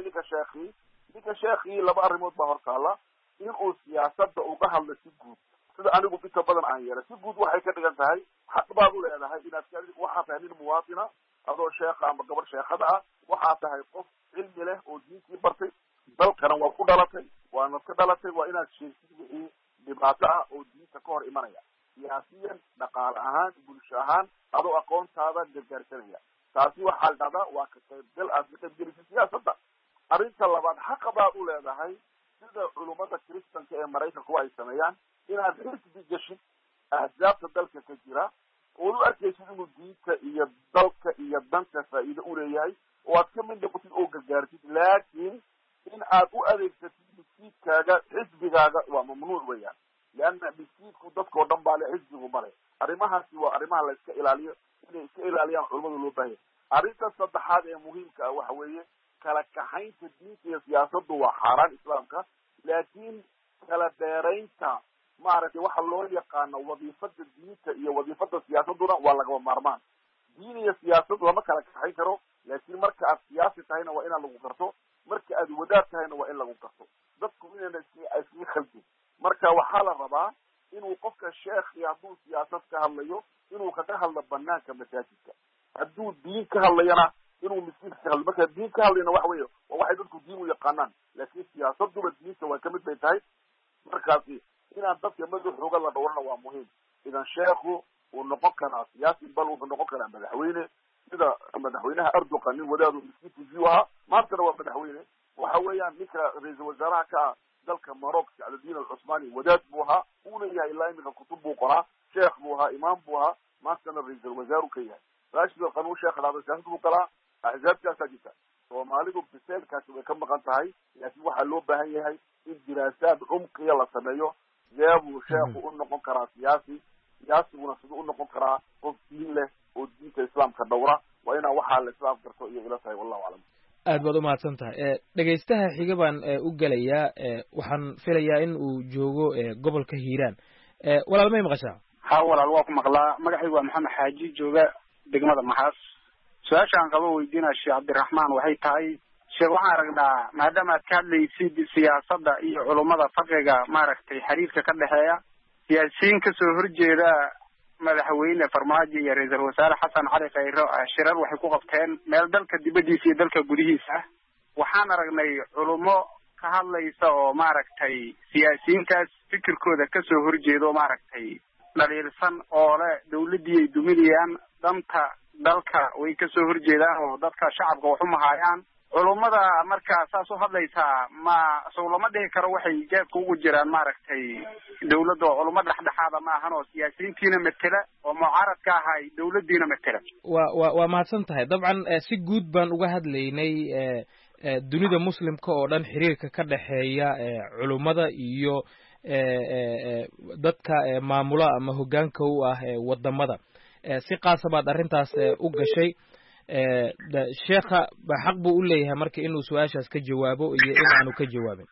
ninka sheekii laba arrimood baa hortaala inuu siyaasadda uga hadlo si guud sida anigu inta badan aan yeelay si guud waxay ka dhigan tahay xaq baad u leedahay inaad waxaa tahay nin muwaatina adoo sheekha ama gabar sheekhada ah waxaa tahay qof cilmi leh oo diintii bartay dalkana waa ku dhalatay waanad ka dhalatay waa inaad sheegtid wixii dhibaato ah oo diinta ka hor imanaya siyaasiyan dhaqaale ahaan bulsho ahaan adoo aqoontaada gargaarsanaya taasi waxaa la dhahdaa waa ka qaybgal aad ka qaybgelisa siyaasadda arrinta labaad xaqa baad u leedahay sida culummada kiristanka ee maraykanku ay sameeyaan inaad xisbi geshid ahzaabta dalka ka jira ood u arkaysid inuu diinta iyo dalka iyo danka faa'iido u leeyahay oo aad ka mid noqotid oo gargaartid laakiin in aad u adeegsatid miskiidkaaga xisbigaaga waa mamnuuc weeyaan leanna miskiidku dadkao dhan baa le xisbigu male arrimahaasi waa arrimaha la iska ilaaliyo inay iska ilaaliyaan culamadu loo baahaya arrinta saddexaad ee muhiimka ah waxa weeye kala kaxaynta diinta iyo siyaasaddu waa xaaraan islaamka laakiin kala dheeraynta maaragtay waxa loo yaqaano wadiifada diinta iyo wadiifada siyaasadduna waa lagaba maarmaan diin iyo siyaasad lama kala kaxayn karo laakiin marka aad siyaasi tahayna waa inaan lagu garto marka aad wadaad tahayna waa in lagu garto dadku inayna iskaga khaldin marka waxaa la rabaa inuu qofka sheekhi hadduu siyaasad ka hadlayo inuu kaga hadlo banaanka masaajidka hadduu diin ka hadlayana inuu miskiinka ka hadlo marka diin ka hadlayna waxa weeye waa waxay dadku diin u yaqaanaan laakiin siyaasaduba diinta waa kamid bay tahay markaasi inaan dadka madaxooga la dhowrana waa muhiim idan sheekhu uu noqon karaa siyaasi bal wuxuu noqon karaa madaxweyne sida madaxweynaha erdogan nin wadaadu miskiinkiisii ahaa maantana waa madaxweyne waxa weeyaan ninka ra-iisul wasaaraha ka ah dalka maroc sacdudiin alcusmaani wadaad buu ahaa uuna yahay ilaa imika kutub buu qoraa sheekh buu ahaa imaam buu ahaa maantana ra-iisul wasaaru ka yahay rashid alqanuun sheekh dhahdo siyaasad buu galaa axzaabtaasaa jirta soomaalidu biseelkaasi way ka maqan tahay laakiin waxaa loo baahan yahay in diraasaad cumqiya la sameeyo seebuu sheekhu u noqon karaa siyaasiguna siduu u noqon karaa qof diin leh oo diinta islaamka dhowra waa inaa waxaa la islaam garto iyo ila tahay wallahu aclam aad baad umahadsan tahay dhegaystaha xiga baan u gelayaa waxaan filayaa in uu joogo gobolka hiiraan walaal may maqashaa ha walaal waa ku maqlaa magacaygu waa maxamed xaaji jooga degmada maxaas su-aashaan qaba weydiinaa sheekh cabdiraxmaan waxay tahay sheekh waxaan aragnaa maadaama aad ka hadlaysid siyaasadda iyo culummada faqiga maaragtay xiriirka ka dhexeeya siyaasiyiin kasoo horjeeda madaxweyne farmaajo iyo ra-iisul wasaare xasan cali khayro shirar waxay ku qabteen meel dalka dibadiisa iyo dalka gudihiisa ah. waxaan aragnay culummo ka hadlaysa oo maaragtay siyaasiyiintaas fikirkooda kasoo horjeeda oo maaragtay dhaliilsan oo le dawladdii ay duminayaan danta dalka way kasoo horjeedaan oo dadka shacabka wax uma hayaan. culummada markaa saas u hadlaysaa ma soo lama dhihi karo waxay jeebka ugu jiraan maaragtay dawladda oo culummo dhexdhexaada ma ahan oo siyaasiyiintiina matela oo mucaaradka ahay dawladdiina matela. waa mahadsan tahay. dabcan si guud baan uga hadlaynay dunida muslimka oo dhan xiriirka ka dhexeeya culummada iyo dadka maamula ama hoggaanka u ah wadamada. si qaasa baad arrintaas u gashay. sheekha xaq buu u leeyahay marka inuu su-aashaas ka jawaabo iyo in aanu ka jawaabin.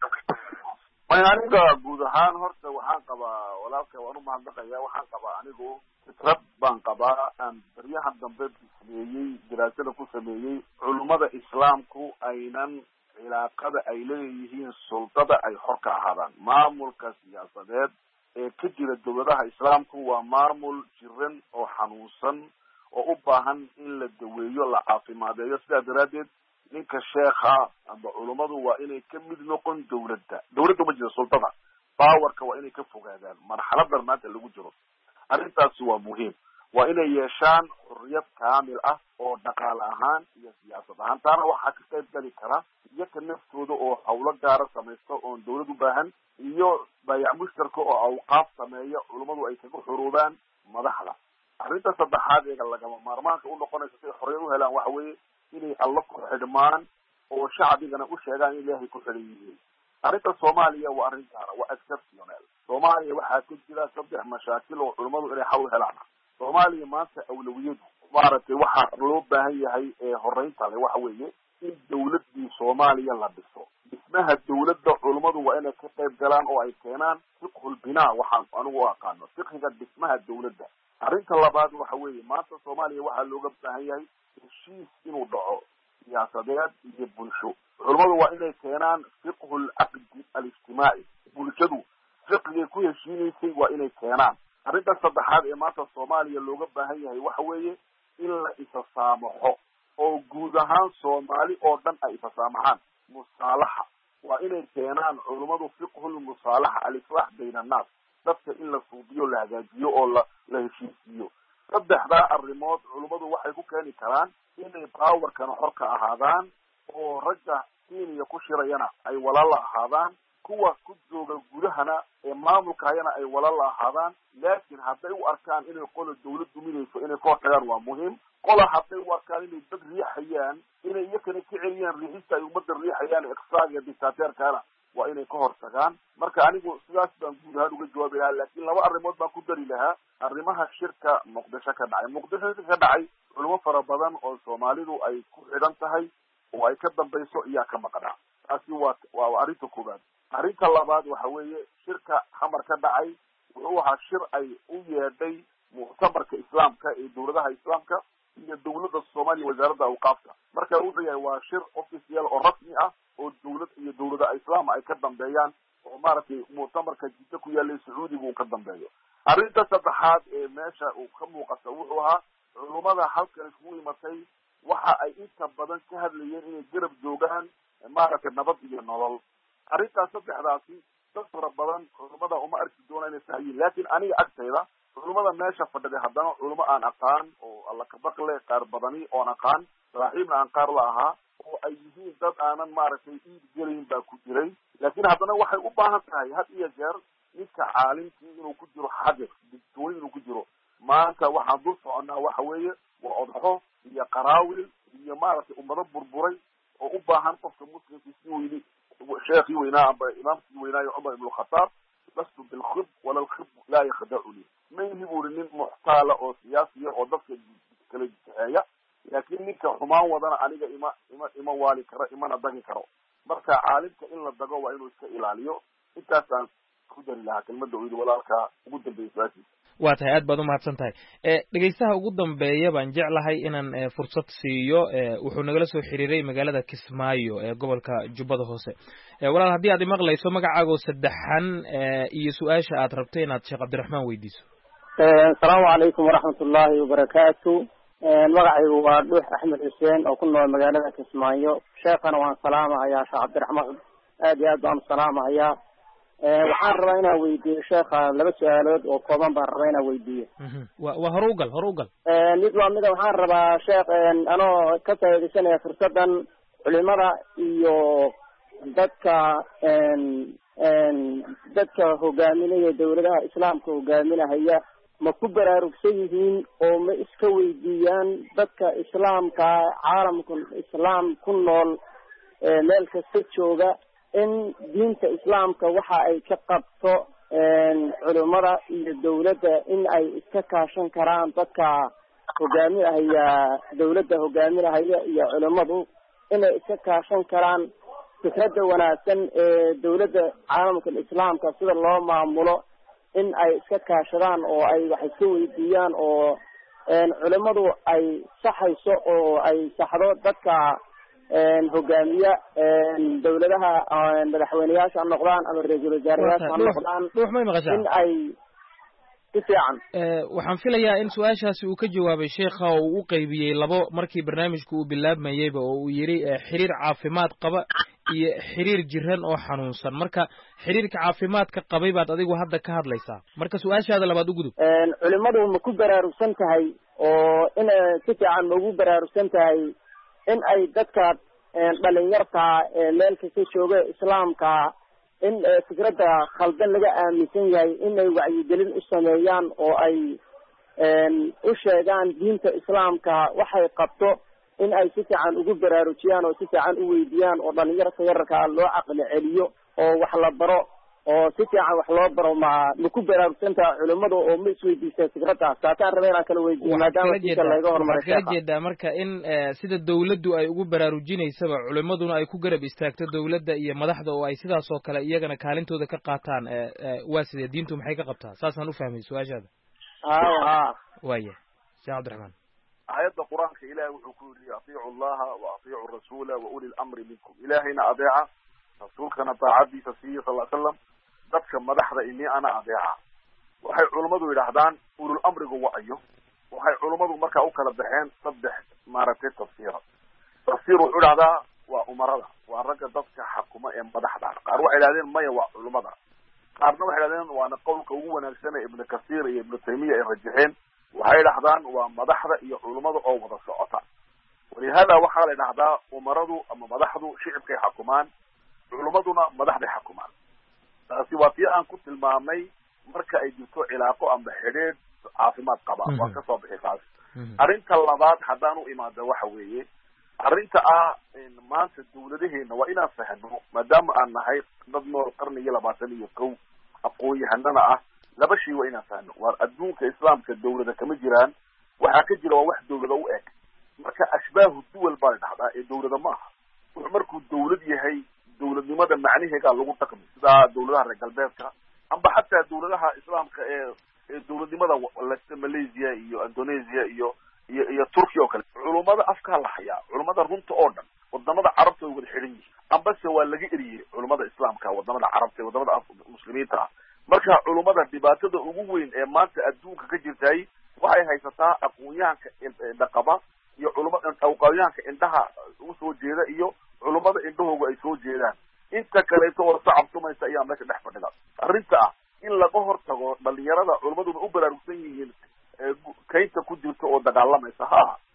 aniga guud ahaan horta waxaan qabaa walaalka waan u mahadnaqaya. waxaan qabaa anigu fikrad baan qabaa aan baryahan dambe sameeyey daraasada ku sameeyey culummada islaamku aynan cilaaqada ay leeyihiin sultada ay xor ka ahaadaan. maamulka siyaasadeed ee ka jira dawladaha islaamku waa maamul jiran oo xanuunsan oo u baahan in la daweeyo la caafimaadeeyo. sidaa daraaddeed ninka sheekha amba culummadu waa inay ka mid noqon dawladda ma jira sultada bawarka waa inay ka fogaadaan marxaladan maanta lagu jiro. arrintaasi waa muhiim. waa inay yeeshaan xurriyad kaamil ah oo dhaqaale ahaan iyo siyaasad ahaan. taana waxaa ka qayb gali kara iyaka naftooda oo hawlo gaara samaysta oon dawlad u baahan iyo bayac mushtarka oo awqaaf sameeya culummadu ay kaga xuruubaan madaxda. arrinta saddexaad eega lagama maarmaanka u noqonaysa siay xorriyad u helaan waxa weeye inay alla ku xidhmaan oo shacbigana u sheegaan in ilaahay ku xidhan yihiin. arrinta soomaaliya waa arrin gaara waa exceptional. soomaaliya waxaa ka jira 3 mashaakil oo culummadu inay xal u helaan. soomaaliya maanta awlawiyadu maaragtay waxaa loo baahan yahay horeynta le waxa weeye in dawladdii soomaaliya la dhiso. dhismaha dawladda culummadu waa inay ka qayb galaan oo ay keenaan fiqhul binaa waxaan anigu u aqaano fiqhiga dhismaha dawladda. arrinta labaad waxa weeye maanta soomaaliya waxaa looga baahan yahay heshiis inuu dhaco siyaasadeed iyo bulsho. culummadu waa inay keenaan fiqhul caqdi alijtimaaci. bulshadu fiqhigay ku heshiinaysay waa inay keenaan. arrinta saddexaad ee maanta soomaaliya looga baahan yahay waxa weeye in la isa saamaxo oo guud ahaan soomaali oo dhan ay isa saamaxaan. musaalaxa waa inay keenaan culummadu fiqhul musaalaxa alislaax bayna annaas. dadka in la suubiyo la hagaajiyo oo la heshiisiiyo. saddexdaa arrimood culummadu waxay ku keeni karaan inay baawarkana xor ka ahaadaan oo ragga siiniya ku shirayana ay walaala ahaadaan. kuwa ku jooga gudahana ee maamulka hayana ay walaala ahaadaan. laakiin hadday u arkaan inay qola dawlad duminayso inay ka hortagaan waa muhiim. qola hadday u arkaan inay dad riixayaan inay iyakana ka celiyaan riixista ay ummadda riixayaan iqsaaga dictateerkana waa inay ka hortagaan. marka anigu sidaas baan guud ahaan uga jawaabi lahaa. laakiin 2 arrimood baan ku dari lahaa. arrimaha shirka muqdisho ka dhacay. muqdisho ka dhacay culummo fara badan oo soomaalidu ay ku xidhan tahay oo ay ka dambayso iyaa ka maqnaa. taasi waa arrinta koowaad. arrinta labaad waxa weeye shirka xamar ka dhacay wuxuu ahaa shir ay u yeedhay muctamarka islaamka ee dawladaha islaamka iyo dawladda soomaaliya wasaaradda awqaafka. marka wuxuu yahay waa shir official oo rasmi ah oo dawlad iyo dawlada islaam ay ka dambeeyaan oo maaragtay muctamarka jidda ku yaalay sacuudiga uu ka dambeeyo. arrinta saddexaad ee meesha uu ka muuqata wuxuu ahaa culummada halkan isugu imatay waxa ay inta badan ka hadlayeen inay garab joogaan maaragtay nabad iyo nolol. arrintaas saddexdaasi dad fara badan culummada uma arki doona inay sahayiin. laakiin aniga agtayda culummada meesha fadhiday haddana culummo aan aqaan oo alla kabaqle qaar badani oon aqaan saaxiibna aan qaar la ahaa oo ay yihiin dad aanan maaragtay iid gelayn baa ku jiray. laakiin haddana waxay u baahan tahay had iyo jeer ninka caalimkii inuu ku jiro xadir digtooni inuu ku jiro. maanta waxaan dul soconnaa waxa weeye waa odxo iyo qaraawil iyo maaragtay ummado burburay oo u baahan qofka muslimkii si weyni sheekhii weynaa amba imaamkii weynaayo cumar ibn alkhataab lastu bilkhib wala alkhib laa yakhdacuni. mayhi buri nin muxtaala oo siyaasiya oo dadka kala jixeeya. laakiin ninka xumaan wadana aniga ima waali karo imana dagi karo. marka caalimka in la dago waa inuu iska ilaaliyo. intaasaan ku dari lahaa kelmadda u yidhi walaalkaa ugu dambeeyay su-aashiisa. waa tahay aad baad u mahadsan tahay. dhegaystaha ugu dambeeya baan jeclahay inaan fursad siiyo. wuxuu nagala soo xiriiray magaalada Kismaayo ee gobolka Jubbada Hoose. walaal haddii aad imaqlayso magacaago saddexan iyo su-aasha aad rabto inaad Sheekh Cabdiraxmaan weydiiso. asalaamu calaykum waraxmat ullaahi wabarakaatu. magacaygu waa dhuux axmed xuseen oo ku nool magaalada kismaayo. sheekhana waan salaamahayaa, sheekh cabdiraxmaan, aad iyo aad baan salaamahayaa. waxaan rabaa inaan weydiiyo sheekha 2 su-aalood oo kooban baan rabaa inaan weydiiyo. waa hore u gal mid waa mida waxaan rabaa sheekh anoo ka faa'iidaysanaya fursadan culimada iyo dadka hogaaminaya dawladaha islaamka hogaaminahaya ma ku baraarugsan yihiin oo ma iska weydiiyaan dadka islaamka caalamka islaam ku nool meel kasta jooga in diinta islaamka waxa ay ka qabto culimada iyo dawladda in ay iska kaashan karaan dadka hogaaminahaya dawladda hogaaminahaya iyo culimadu inay iska kaashan karaan fikradda wanaagsan ee dawladda caalamka islaamka sida loo maamulo in ay iska kaashadaan oo ay wax iska weydiiyaan oo culimadu ay saxayso oo ay saxdo dadka hogaamiya dawladaha madaxweyneyaasha ha noqdaan ama ra-iisul wasaarayaasha ha noqdaan in ay si fiican waxaan filayaa in su-aashaasi uu ka jawaabay sheekha oo uu u qaybiyey 2 markii barnaamijku uu bilaabmayeyba oo uu yidhi xiriir caafimaad qaba iyo xiriir jiran oo xanuunsan. marka xiriirka caafimaadka qabay baad adigu hadda ka hadlaysaa, marka su-aashaada labaad u gudub. culimadu ma ku baraarugsan tahay oo in si fiican ma ugu baraarugsan tahay in ay dadka dhalinyarta meel kasta jooga islaamka in fikradda khaldan laga aaminsan yahay in ay wacyigelin u sameeyaan oo ay u sheegaan diinta islaamka waxay qabto in ay si fiican ugu baraarujiyaan oo si fiican u weydiiyaan oo dhalinyarta yararka loo caqli celiyo oo wax la baro oo si fiican wax loo baro ma ku baraarugsantaa culimadu oo ma isweydiisay fikraddaas. taasaan rabay inaan kala weydiiyo maadaama diinta laga hormaray. waxaad kala jeedaa marka in sida dawladdu ay ugu baraarujinaysaba culimaduna ay ku garab istaagto dawladda iyo madaxda oo ay sidaas oo kale iyagana kaalintooda ka qaataan. waa sidee diintu maxay ka qabtaa? saasaan u fahmay su-aashaada. waaya sheekh cabdiraxmaan. aayadda qur-aanka ilaahay wuxuu ku yidhi atiicu allaha wa atiicu rasuula wa uli lamri minkum. ilaahayna adeeca, rasuulkana daacadiisa siiya sal slam, dadka madaxda ini ana adeeca. waxay culummadu yidhaahdaan ulul amrigu wacayo. waxay culummadu markaa u kala baxeen 3 maaragtay tafsiira. tafsiir wuxuu idhahdaa waa umarada, waa ragga dadka xakuma ee madaxda. qaar waxay idhahdeen maya waa culimmada. qaarna waxay idhahdeen waana qowlka ugu wanaagsan ee ibnu kasiir iyo ibnu taymiya ay rajaxeen. waxay idhahdaan waa madaxda iyo culimmada oo wada socota. walihada waxaa la idhahdaa umaradu ama madaxdu shicibkay xakumaan, culimmaduna madaxday xakumaan. taasi waa tii aan ku tilmaamay marka ay jirto cilaaqo amba xidhiidh caafimaad qaba. waa kasoo bixi taas. arrinta labaad haddaan u imaado waxa weeye arrinta maanta dawladaheena waa inaan fahno, maadaama aan nahay dad nool qarniga 21 aqoon-yahanana ah, 2 shay waa inaan fahno. waa adduunka islaamka dawlada kama jiraan, waxaa ka jira waa wax dawlada u eg. marka ashbaahu duwal baa la dhahdaa ee dawlada ma aha. wuxuu markuu dawlad yahay dawladnimada macnaheegaa lagu dhaqmi sida dawladaha reer galbeedka amba xataa dawladaha islaamka ee dawladnimada Malaysia iyo Indonesia iyo Turkiya oo kale. culummada afkaa la hayaa, culummada runta oo dhan wadamada carabta way wada xidhan yihiin, ambase waa laga eriyey culummada islaamka wadamada carabta ee wadamada muslimiinta ah. marka culummada dhibaatada ugu weyn ee maanta adduunka ka jirtay waxay haysataa aqoonyahanka dhaqaba iyo culummada aqoonyahanka indhaha u soo jeeda iyo culummada indhahooga ay soo jeedaan. inta kaleeto oo sacabtumaysa ayaa meesha dhex fadhida. arrinta in laga hortago dhalinyarada culimmaduna u baraarugsan yihiin kaynta ku jirta oo dagaalamaysa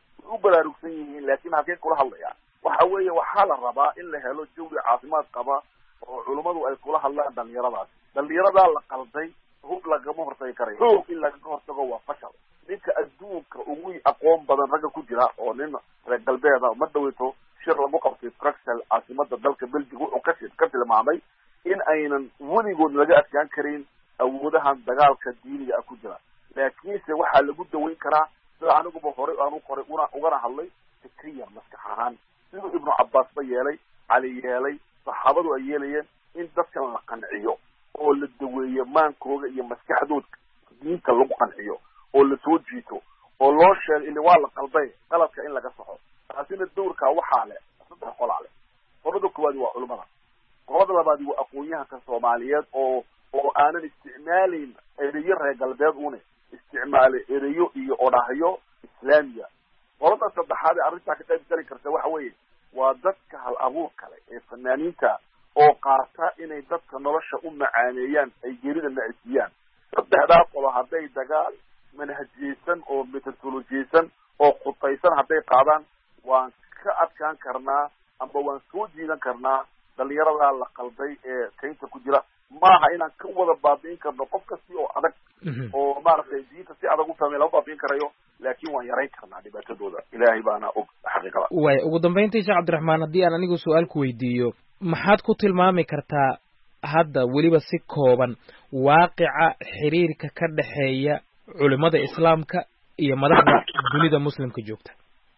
u baraarugsan yihiin, laakiin halkeen kula hadlayaan waxa weeye waxaa la rabaa in la helo jawi caafimaad qaba oo culimmadu ay kula hadlaan dhalinyaradaas. dhalinyaradaa la qalday hub lagama hortagi karayo. xoog in lagaga hortago waa fashal. ninka adduunka ugu aqoon badan ragga ku jira oo nin reer galbeeda ma dhaweyto shir lagu qabtay Brussels caasimada dalka Belgium wuxuu ka tilmaamay in aynan weligood laga adkaan karin awoodahan dagaalka diiniga ah ku jira, laakiinse waxaa lagu daweyn karaa sida aniguba hore aanu qoray ugana hadlay fikriyan maskax ahaan siduu ibnu Cabbaas ba yeelay, cali yeelay, saxaabadu ay yeelayeen in dadkan la qanciyo oo la daweeyo maankooga iyo maskaxdooda diinta lagu qanciyo oo la soo jiito oo loo sheego in waa la qalday qaladka in laga saxo. taasina dowrka waxaa leh 3 qolaa leh. qolada koowaad waa culimada, qolada labaad waa aqoonyahanka Soomaaliyeed oo aanan isticmaalin ereyo reer galbeed isticmaalay ereyo iyo odhahyo islaamiya. qolada saddexaad ee arrintaa ka qayb geli karta waxa weeye waa dadka hal abuur kale ee fanaaniinta oo qaata inay dadka nolosha u macaaneeyaan ay geerida nacisiiyaan. saddexdaa qolo hadday dagaal manhajiyeysan oo metodolojiyeysan oo khutaysan hadday qaadaan waan ka adkaan karnaa amba waan soo jiidan karnaa dhalinyaradaa la qalday ee kaynta ku jira. maaha inaan ka wada baabi'in karno qof kasti oo adag oo maaragtay diinta si adag u fahmay lama baabi'in karayo, laakiin waan yarayn karnaa dhibaatadooda. ilaahay baana og xaqiiqada. waay ugu dambayntii sheekh cabdiraxmaan, haddii aan anigu su-aal ku weydiiyo, maxaad ku tilmaami kartaa hadda weliba si kooban waaqica xiriirka ka dhexeeya culimada islaamka iyo madaxda dunida muslimka joogta?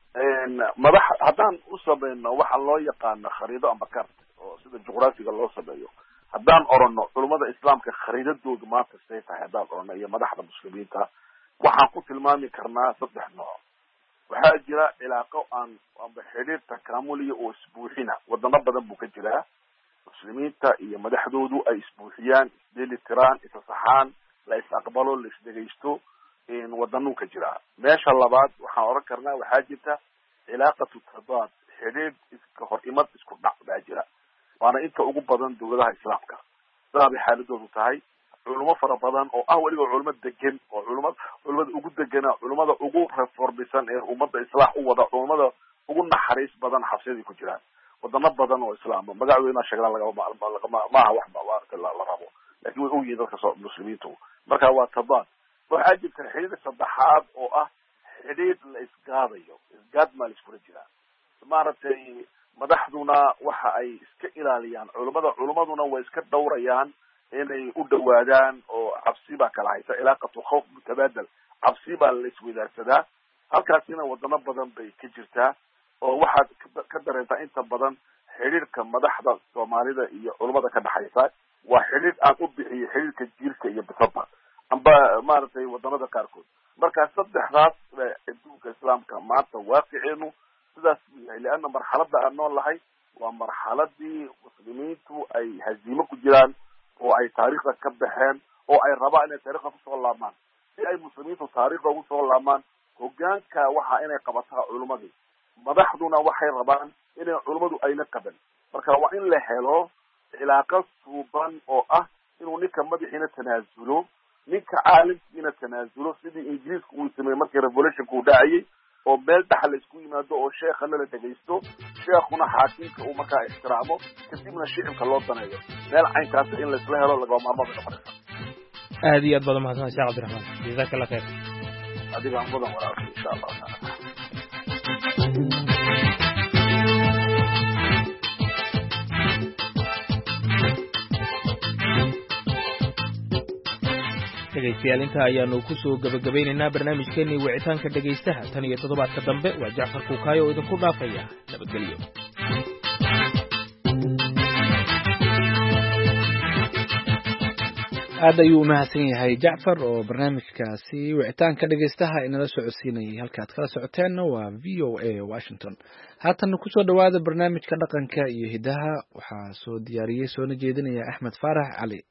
madax haddaan u samayno waxa loo yaqaano khariido amba kart oo sida juqraafiga loo sameeyo, haddaan orano culimada islaamka khariidadoodu maanta say tahay haddaan orano iyo madaxda muslimiinta, waxaan ku tilmaami karnaa 3 nooc. waxaa jira cilaaqo aan amba xidhiir takaamuliya oo isbuuxina. wadamo badan buu ka jiraa muslimiinta iyo madaxdoodu ay isbuuxiyaan, isdeli tiraan, isasaxaan, la is aqbalo, la isdhegaysto. wadanuu ka jiraa. meesha labaad waxaan oran karnaa waxaa jirta cilaaqatu tadaad, xidhiir iska hor imad isku dhac baa jira, waana inta ugu badan dawladaha islaamka. sidaa bay xaaladoodu tahay. culimo fara badan oo weliba culimo degan oo culimada ugu degana, culimada ugu reformisan ee ummadda islaax u wada, culimada ugu naxariis badan xabsiyadii ku jiraan. wadano badan oo islaama magacooda sheegnaa maaha wax la rabo, laakiin way ogyihiin dadka muslimiintu. marka waa tadaad. waxaa jirta xidhiir saddexaad oo xidhiir la isgaadayo, isgaad maa la iskula jiraa. maaragtay madaxduna waxa ay iska ilaaliyaan culimaduna way iska dhawrayaan inay u dhawaadaan oo cabsi baa kala haysa. cilaaqatu khawf mutabaadal, cabsi baa la iswadaagsadaa. halkaasina wadano badan bay ka jirtaa oo waxaad ka dareentaa inta badan xidhiirka madaxda soomaalida iyo culimada ka dhaxaysa waa xidhiir aan u bixiyo xidhiirka jiirka iyo bisaba amba maaragtay wadanada qaarkood. marka saddexdaas adduunka islaamka maanta waaqiceenu sidaas yahay, leanna marxalada aan nool lahay waa marxaladii muslimiintu ay haziimo ku jiraan oo ay taariikhda ka baxeen oo ay rabaan inay taarikhda kusoo laamaan. si ay muslimiintu taariikhda ugu soo laamaan, hogaanka waxa inay qabataa culimadii, madaxduna waxay rabaan inay culimadu ayna qaban. marka waa in la helo cilaaqo suuban oo inuu ninka madaxiina tanaasulo, ninka caalimkiina tanaasulo, sidii ingiriiska uu sameeyey markii revolutionka uu dhacayay, oo meel dhaxal la isku yimaado oo sheekhana la dhegaysto, sheekhuna xaakimka uu markaa ixtiraamo, kadibna shicibka loo daneeyo. meel caynkaas in laisla helo lagama maarmaan noqonaysa. aad iyo aad badan mahadsan sheekh cabdiraxmaan, jazaaka allah khayr. adigaan mudan walaalka insha allahu taala. dhegaystayaal intaa ayaanu ku soo gabagabaynaynaa barnaamijkeenii wicitaanka dhegaystaha. tan iyo toddobaadka dambe waa jacfar kuukaayo oo idinku dhaafaya nabadgelyo. aad ayuu umahadsan yahay jacfar oo barnaamijkaasi wicitaanka dhegaystaha inala socodsiinayay. halkaad kala socoteenna waa v o a washington. haatan kusoo dhawaada barnaamijka dhaqanka iyo hidaha. waxaa soo diyaariyey soona jeedinaya axmed faarax cali.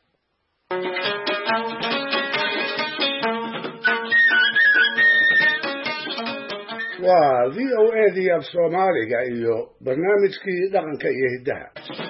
waa v o a dii af soomaaliga iyo barnaamijkii dhaqanka iyo hiddaha.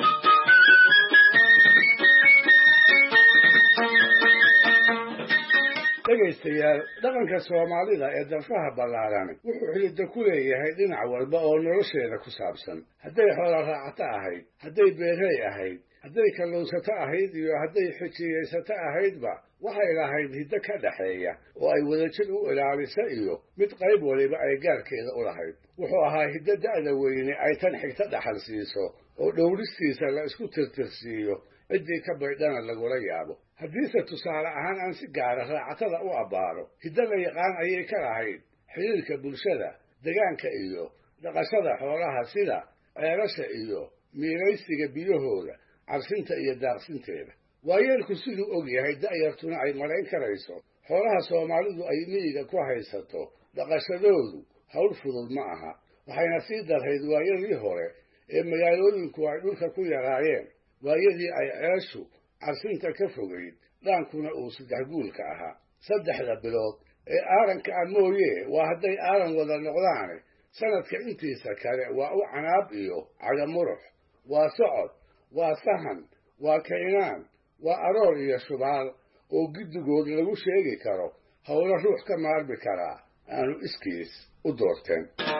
dhegaystayaal, dhaqanka soomaalida ee darfaha ballaaran wuxuu xididdo ku leeyahay dhinac walba oo nolosheeda ku saabsan. hadday xoolo raacato ahayd, hadday beerey ahayd, hadday kalluunsato ahayd iyo hadday xijiyaysato ahaydba waxay lahayd hiddo ka dhaxeeya oo ay wadajir u ilaalisa iyo mid qayb waliba ay gaarkeeda u lahayd. wuxuu ahaa hiddo da'da weyne ay tan xigta dhaxal siiso oo dhowristiisa la isku tirtirsiiyo, ciddii ka baydhana lagula yaabo. haddiise tusaale ahaan aan si gaara raacatada u abbaaro, hiddo la yaqaan ayay ka lahayd xidhiirka bulshada, degaanka iyo dhaqashada xoolaha, sida ceelasha iyo miilaysiga biyahooda, cabsinta iyo daaqsinteeda. waayeelku siduu og yahay, da'yartuna ay malayn karayso, xoolaha soomaalidu ay miyiga ku haysato dhaqashadoodu hawl fudud ma aha. waxayna sii darhayd waayadii hore ee magaalooyinku ay dhulka ku yaraayeen, waayadii ay ceeshu cabsinta ka fogayd, dhaankuna uu 3 guulka ahaa. 3 bilood ee aaranka ah mooye waa hadday aaran wada noqdaane sanadka intiisa kale waa u canaab iyo cagamurux waa socod waa sahan waa kaynaan waa aroor iyo shubaal oo giddigood lagu sheegi karo howlo ruux ka maarmi karaa aanu iskiis u doorteen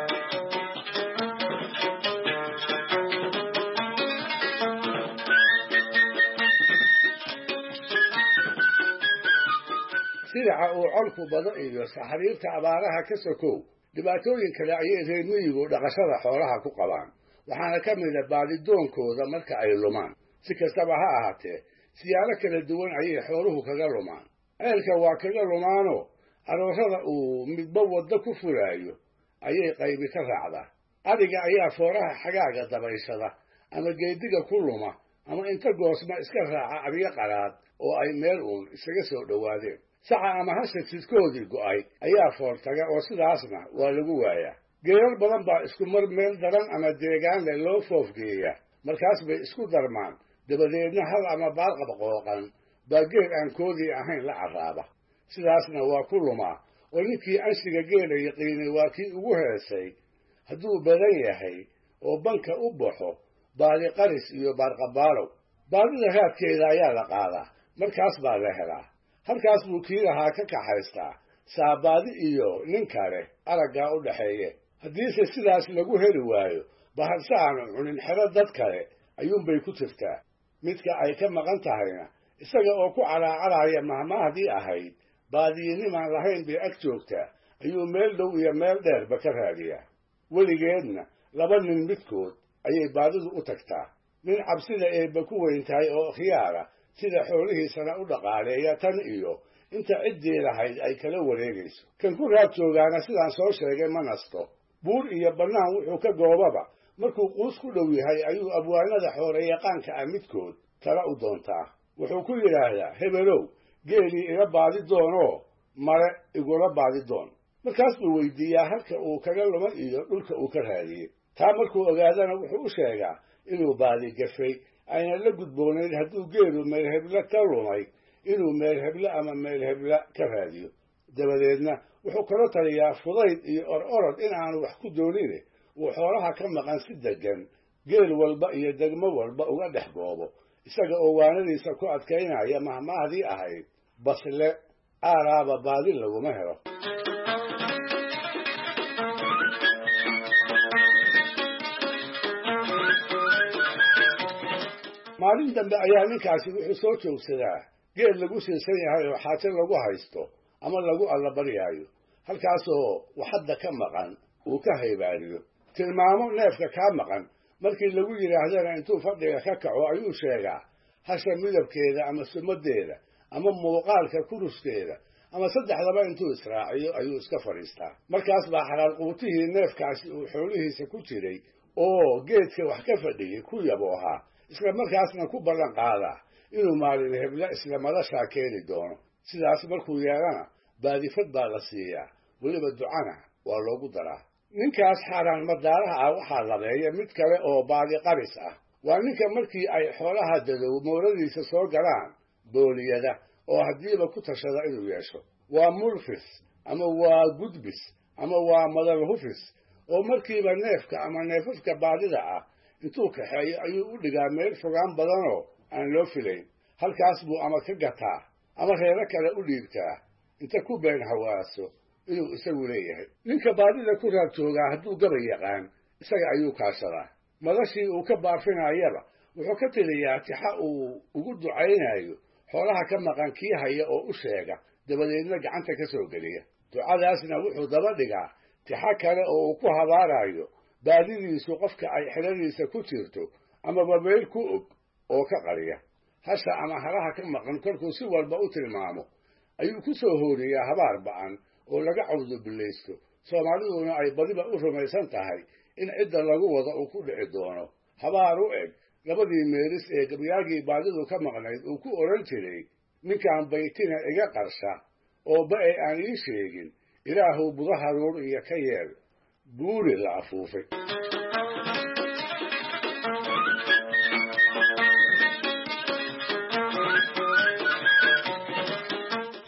sidaca uu colku bado iyo saxariirta abaaraha ka sokow dhibaatooyin kale ayay reer miyigu dhaqashada xoolaha ku qabaan waxaana ka mida baadidoonkooda marka ay lumaan si kastaba ha ahaatee siyaalo kala duwan ayay xooluhu kaga lumaan ceelka waa kaga lumaanoo aroorada uu midba waddo ku furaayo ayay qaybi ka raacdaa adhiga ayaa fooraha xagaaga dabayshada ama geediga ku luma ama inta goosma iska raaca adhiyo qaraad oo ay meel uun isaga soo dhowaadeen saca ama hasha jidkoodii go'ay ayaa foortaga oo sidaasna waa lagu waayaa geerar badan baa isku mar meel daran ama deegaan leh loo foofgeeyaa markaas bay isku darmaan dabadeedna hal ama baalqab qooqan baa geel aan koodii ahayn la carraaba sidaasna waa ku lumaa oo ninkii anshiga geela yaqiinay waa kii ugu heesay hadduu badan yahay oo banka u baxo baadi qaris iyo baarqabaalow baadida raadkeeda ayaa la qaadaa markaas baa la helaa halkaas buu kii lahaa ka kaxaystaa saabaadi iyo nin kale araggaa u dhaxeeye haddiise sidaas lagu heli waayo bahadse aanu cunin xero dad kale ayuunbay ku jirtaa midka ay ka maqan tahayna isaga oo ku calaacaraya mahmaahdii ahayd baadiyinimaan lahayn bay ag joogtaa ayuu meel dhow iyo meel dheerba ka raadiyaa weligeedna laba nin midkood ayay baadidu u tagtaa nin cabsida eebba ku weyn tahay oo khiyaara sida xoolihiisana u dhaqaaleeya tan iyo inta ciddii lahayd ay kala wareegayso kan ku raad joogaana sidaan soo sheegay ma nasto buur iyo bannaan wuxuu ka goobaba markuu quus ku dhow yahay ayuu abwaanada xooreyaqaanka ah midkood tala u doontaa wuxuu ku yidhaahdaa hebelow geelii iga baadi doonoo mare igula baadi doon markaas buu weydiiyaa halka uu kaga lumay iyo dhulka uu ka raadiyey taa markuu ogaadana wuxuu u sheegaa inuu baadi gafay ayna la gudboonayn hadduu geelu meelhebla ka lumay inuu meelhebla ama meelhebla ka raadiyo dabadeedna wuxuu kala taliyaa fudayd iyo ororod in aanu wax ku doonine uu xoolaha ka maqan si deggan geel walba iyo degmo walba uga dhex goobo isaga oo waanadiisa ku adkaynaya mahmaahdii ahayd basle aaraaba baadi laguma helo maalin dambe ayaa ninkaasi wuxuu soo joogsadaa geel lagu siisan yahay oo xaajo lagu haysto ama lagu allabaryaayo halkaasoo waxadda ka maqan uu ka haybaariyo tilmaamo neefka kaa maqan markii lagu yidhaahdana intuu fadhiga ka kaco ayuu sheegaa hasha midabkeeda ama sumadeeda ama muuqaalka kuruskeeda ama saddexdaba intuu israaciyo ayuu iska fadhiistaa markaas baa xalaalquutihii neefkaasi uu xoolihiisa ku jiray oo geedka wax ka fadhiyey ku yaboohaa isla markaasna ku ballan qaadaa inuu maalin hebla isla madashaa keeni doono sidaas markuu yeelana baadifad baa la siiyaa weliba ducana waa loogu daraa ninkaas xaaraan madaaraha ah waxaa labeeya mid kale oo baadi qaris ah waa ninka markii ay xoolaha dadow mooradiisa soo galaan booliyada oo haddiiba ku tashada inuu yeesho waa mulfis ama waa gudbis ama waa madal hufis oo markiiba neefka ama neefafka baadida ah intuu kaxeeyo ayuu u dhigaa meel fogaan badanoo aan loo filayn halkaas buu ama ka gataa ama reero kale u dhiibtaa inta ku been hawaaso inuu isagu leeyahay ninka baadida ku raad joogaa hadduu gabay yaqaan isaga ayuu kaashadaa madashii uu ka baafinayaba wuxuu ka tiriyaa tixa uu ugu ducaynayo xoolaha ka maqan kii haya oo u sheega dabadeedna gacanta ka soo geliya ducadaasna wuxuu daba dhigaa tixa kale oo uu ku habaarayo baadidiisu qofka ay xeladiisa ku jirto amaba meel ku og oo ka qariya hasha ama halaha ka maqan kolkuu si walba u tilmaamo ayuu ku soo hooriyaa habaar ba'an oo laga cawdubillaysto soomaaliduna ay badiba u rumaysan tahay in cidda lagu wada uu ku dhici doono habaar u eg labadii meelis ee gabyaagii baadidu ka maqnayd uu ku odhan jiray ninkaan baytina iga qarsha oo ba'e aan ii sheegin ilaahuw buda haruur iyo ka yeel buuri la afuufay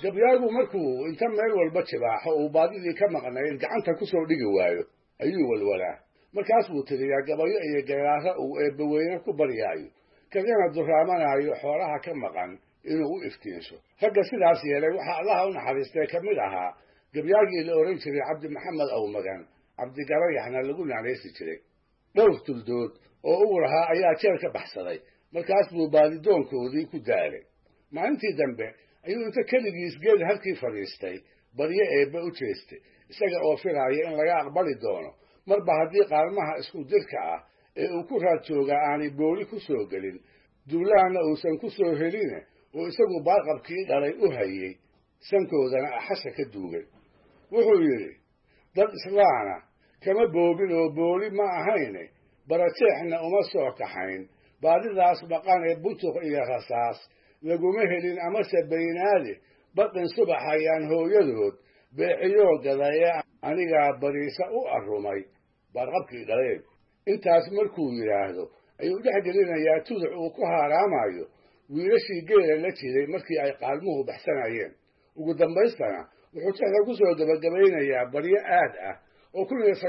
gabyaagu markuu inta meel walba jibaaxo uu baadidii ka maqnayd gacanta ku soo dhigi waayo ayuu walwalaa markaas buu tiriyaa gabayo iyo garaaro uu eebbaweyne ku baryaayo kagana duraamanaayo xoolaha ka maqan inuu u iftiinsho ragga sidaas yeelay waxaa allaha u naxariistay ka mid ahaa gabyaagii la odhan jiray cabdi maxamed awmagan cabdigarayaxna lagu naanaysi jiray dhowr tuldood oo ugu lahaa ayaa jeer ka baxsaday markaas buu baadidoonkoodii ku daalay maalintii dambe ayuu inta keligiis geed halkii fadhiistay baryo eebbe u jeestay isaga oo filaaya in laga aqbali doono marba haddii qaalmaha isku dirka ah ee uu ku raad joogaa aanay booli ku soo gelin duulahanna uusan ku soo heline oo isagu baarqabkii dhalay u hayey sankoodana axasha ka duugay wuxuu yidhi dad islaana kama boobin oo booli ma ahayne barajeexna uma soo kaxayn baadidaas maqan ee buntuq iyo rasaas laguma helin amase baynaade baqin subax ayaan hooyadood beeciyoo gadayee anigaa bariisa u arrumay baarqabkii dhaleen intaas markuu yidhaahdo ayuu dhex gelinayaa tuduc uu ku haaraamayo wiilashii geela la jiray markii ay qaalmuhu baxsanayeen ugu dambaystana wuxuu jexda ku soo gabagabaynayaa baryo aad ah oo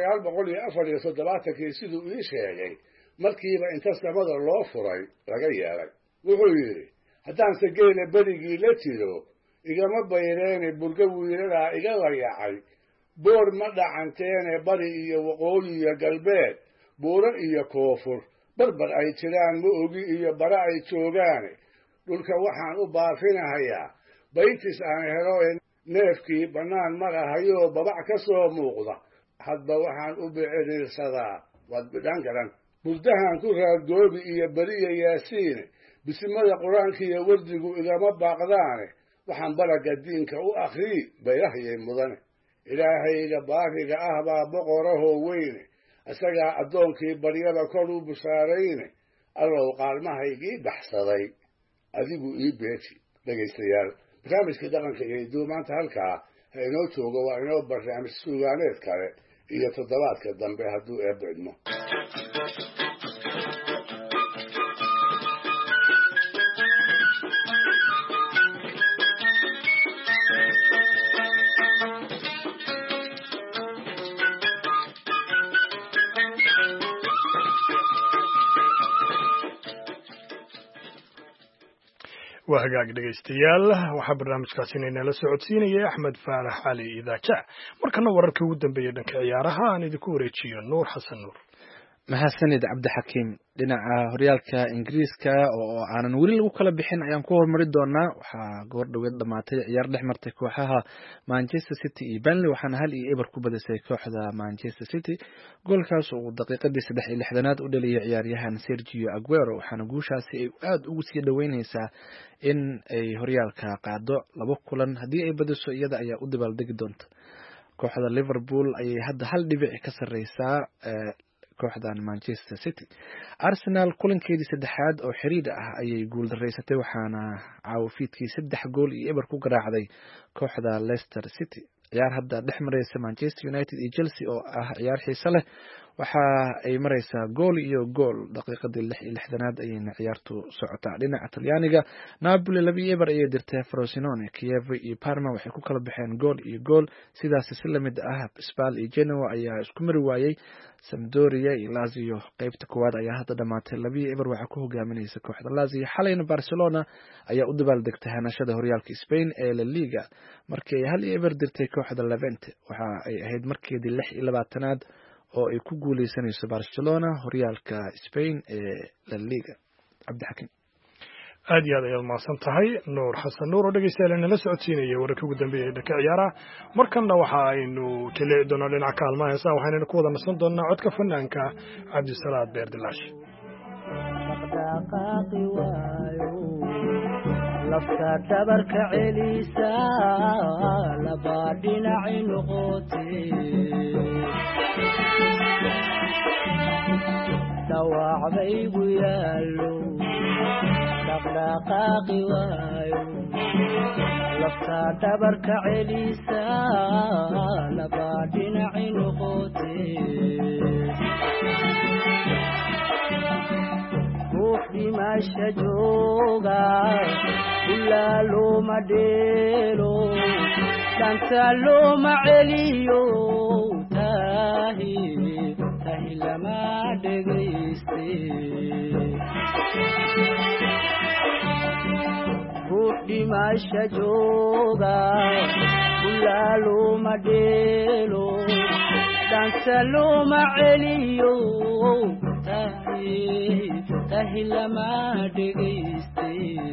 1947 siduu ii sheegay markiiba inta samada loo furay laga yeelay wuxuu yidhi haddaanse geela berigii la jiro igama bayreene burga wiiladaa iga layacay boor ma dhacanteene bari iyo waqooyi iyo galbeed buuro iyo koonfur barbar ay jiraan ma ogi iyo bara ay joogaane dhulka waxaan u baafinahayaa baytis aan helo ee neefkii bannaan marahayoo babac ka soo muuqda hadba waxaan u biciriirsadaa waad bidhan garan burdahan ku raadgoobi iyo beriya yaasiine bisimada qur-aanka iyo wardigu igama baaqdaane waxaan baraga diinka u akhrii bayrahyay mudane ilaahayga baariga ah baa boqorahoo weyne isagaa addoonkii baryada kor u bushaarayne allow qaalmahaygii baxsaday adigu ii beeji dhegaystayaal barnaamijkii dhaqanka iyo hidduu maanta halkaa ha inoo joogo waa inoo barnaamij suugaaneed kale iyo toddobaadka dambe hadduu eebba idmo waa hagaag dhegaystayaal waxaa barnaamijkaasi inala socodsiinayay axmed faarax cali idaaja markana wararkii ugu dambeeyey dhanka ciyaaraha aan idinku wareejiyo nuur xasan nuur mahadsanid cabdixakiim dhinaca horyaalka ingiriiska oo aanan weli lagu kala bixin ayaan ku hormari doonaa waxaa goor dhoweed dhamaatay ciyaar dhex martay kooxaha Manchester City iyo Burnley waxaana 1-0 ku badisay kooxda Manchester City goolkaas oo daqiiqadii 63aad u dhaliyay ciyaaryahan Sergio Aguero waxaana guushaasi ay aad ugu sii dhaweynaysaa in ay horyaalka qaado laba kulan hadii ay badiso iyada ayaa u dabaaldegi doonta kooxda Liverpool ayay hadda hal dhibic ka sareysaa kooxdan Manchester City Arsenal kulankeedii saddexaad oo xiriir ah ayay guul dareysatay waxaana caawifiidkii 3 gool iyo eber ku garaacday kooxda Leicester City ciyaar hadda dhex mareysa Manchester United iyo Chelsea oo ah ciyaar xiiso leh waxa ay mareysaa gool iyo gool daqiiqadii 66aad ayayna ciyaartu socotaa dhinaca Talyaaniga Napoli 2-0 ayay dirtay Frosinone Kiev iyo Parma waxay ku kala baxeen gool iyo gool sidaas si lamid ah Spal iyo Genoa ayaa isku mari waayay Sampdoria iyo Lazio qaybta koowaad ayaa hadda dhamaatay 2-0 waxa ku hogaaminaysa kooxda Lazio xalayna Barcelona ayaa u dabaaldegtay hanashada horyaalka Spain ee La Liga markii ay 1-0 dirtay kooxda Levante waxa ay ahayd markeedii 26aad oo ay ku guuleysanayso Barcelona horyaalka Spain ee La Liga Cabdixakiim aad iyo aad ayaad mahadsan tahay nuur xasan nuur oo dhegeystayaal nala socodsiinaya wararkii ugu dambeeyay dhanka ciyaaraha markana waxa aynu talici doonaa dhinaca kaalmaha heesaha waxaynu ku wada nasan doonaa codka fanaanka cabdisalaad beerdilaash lafta dhabarka celisa laba dhinaci noqotay dhawaacbaygu yaallo dhaqdhaqaaqi waayo lafta dhabarka celisa laba dhinaci noqotay ruux dhimay dhimasha jooga ilaa looma dheelo dhanta looma celiyo tahi lama dhegayste ruux dhimasha jooga ilaa looma dheelo dhanta looma celiyo tahi lama dhegayste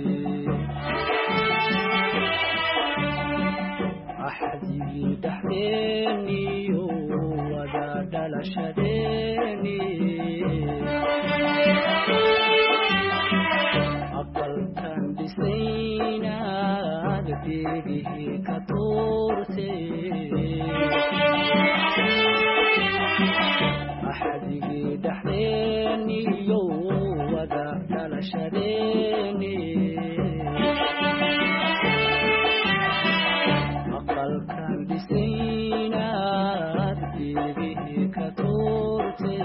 axdigii dhaxdeeniyo wada dhalashadeeni aqalkan dhisaynaad beegihii ka tuurte axdigii dhaxdeeniyo wada dhalashadeeni aqalkan dhisaynaad beegihii ka tuurte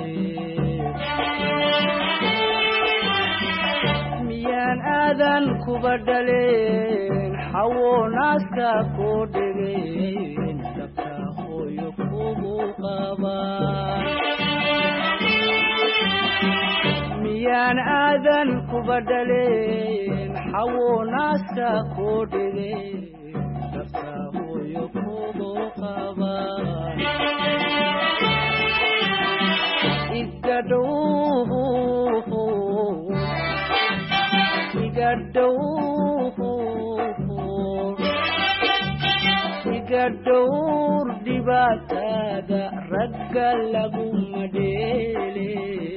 miyaan aadan kuba dhaleen xawo naaska koo dhegeen dabta hooyo kugu qabaan miyaan aadan kuba dhaleen xawo naaska koo dhegeen dabta hooyo kugu qabaan iga dhowr dhibaatada ragga laguma dheele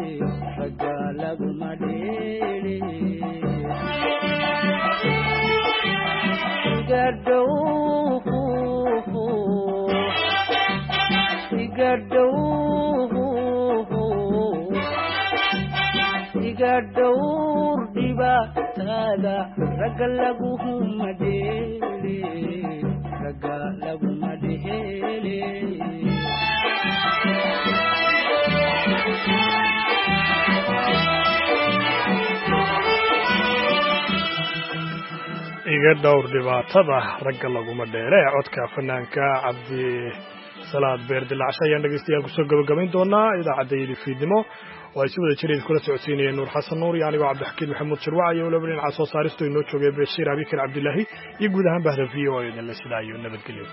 iga dhowr dhibaatada ragga laguma dheele iga dhowr dhibaatada ragga laguma dheele codka fanaanka cabdi salaad beer dilaacsha ayaan dhegeystayaal kusoo gabagabayn doonaa idaacadda fiidnimo oo ay si wada jireed kula socodsiinayeen nuur xasan nuur iyo anigoo cabdixakiin maxamuud shirwac iyo waliba dhinaca soo saaristu inoo joogay bashiir abikar cabdilaahi iyo guud ahaan bahda v o idinle sidaa iyo nabadgelyo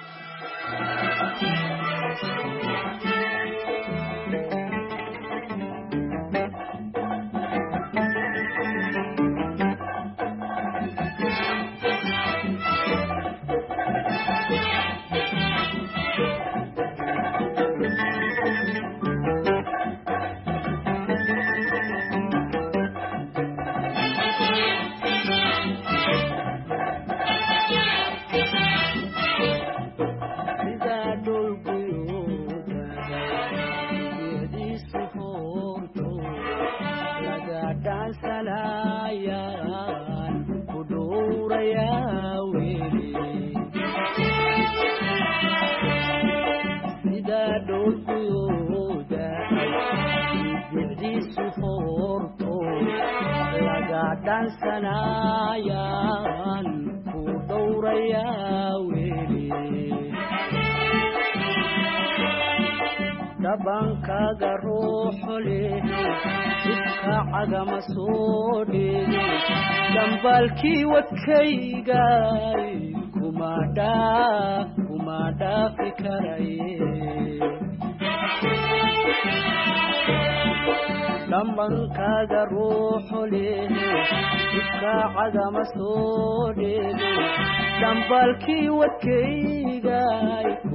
dansanayaan ku dhowrayaa weli dhabankaaga ruuxo leh iska cagama soo dheege dambaalkii wadkaygay kuma dhaafi karaye dhabankaaga ruuxo leh iska cagama soo dheege dambaalkii wadkaygay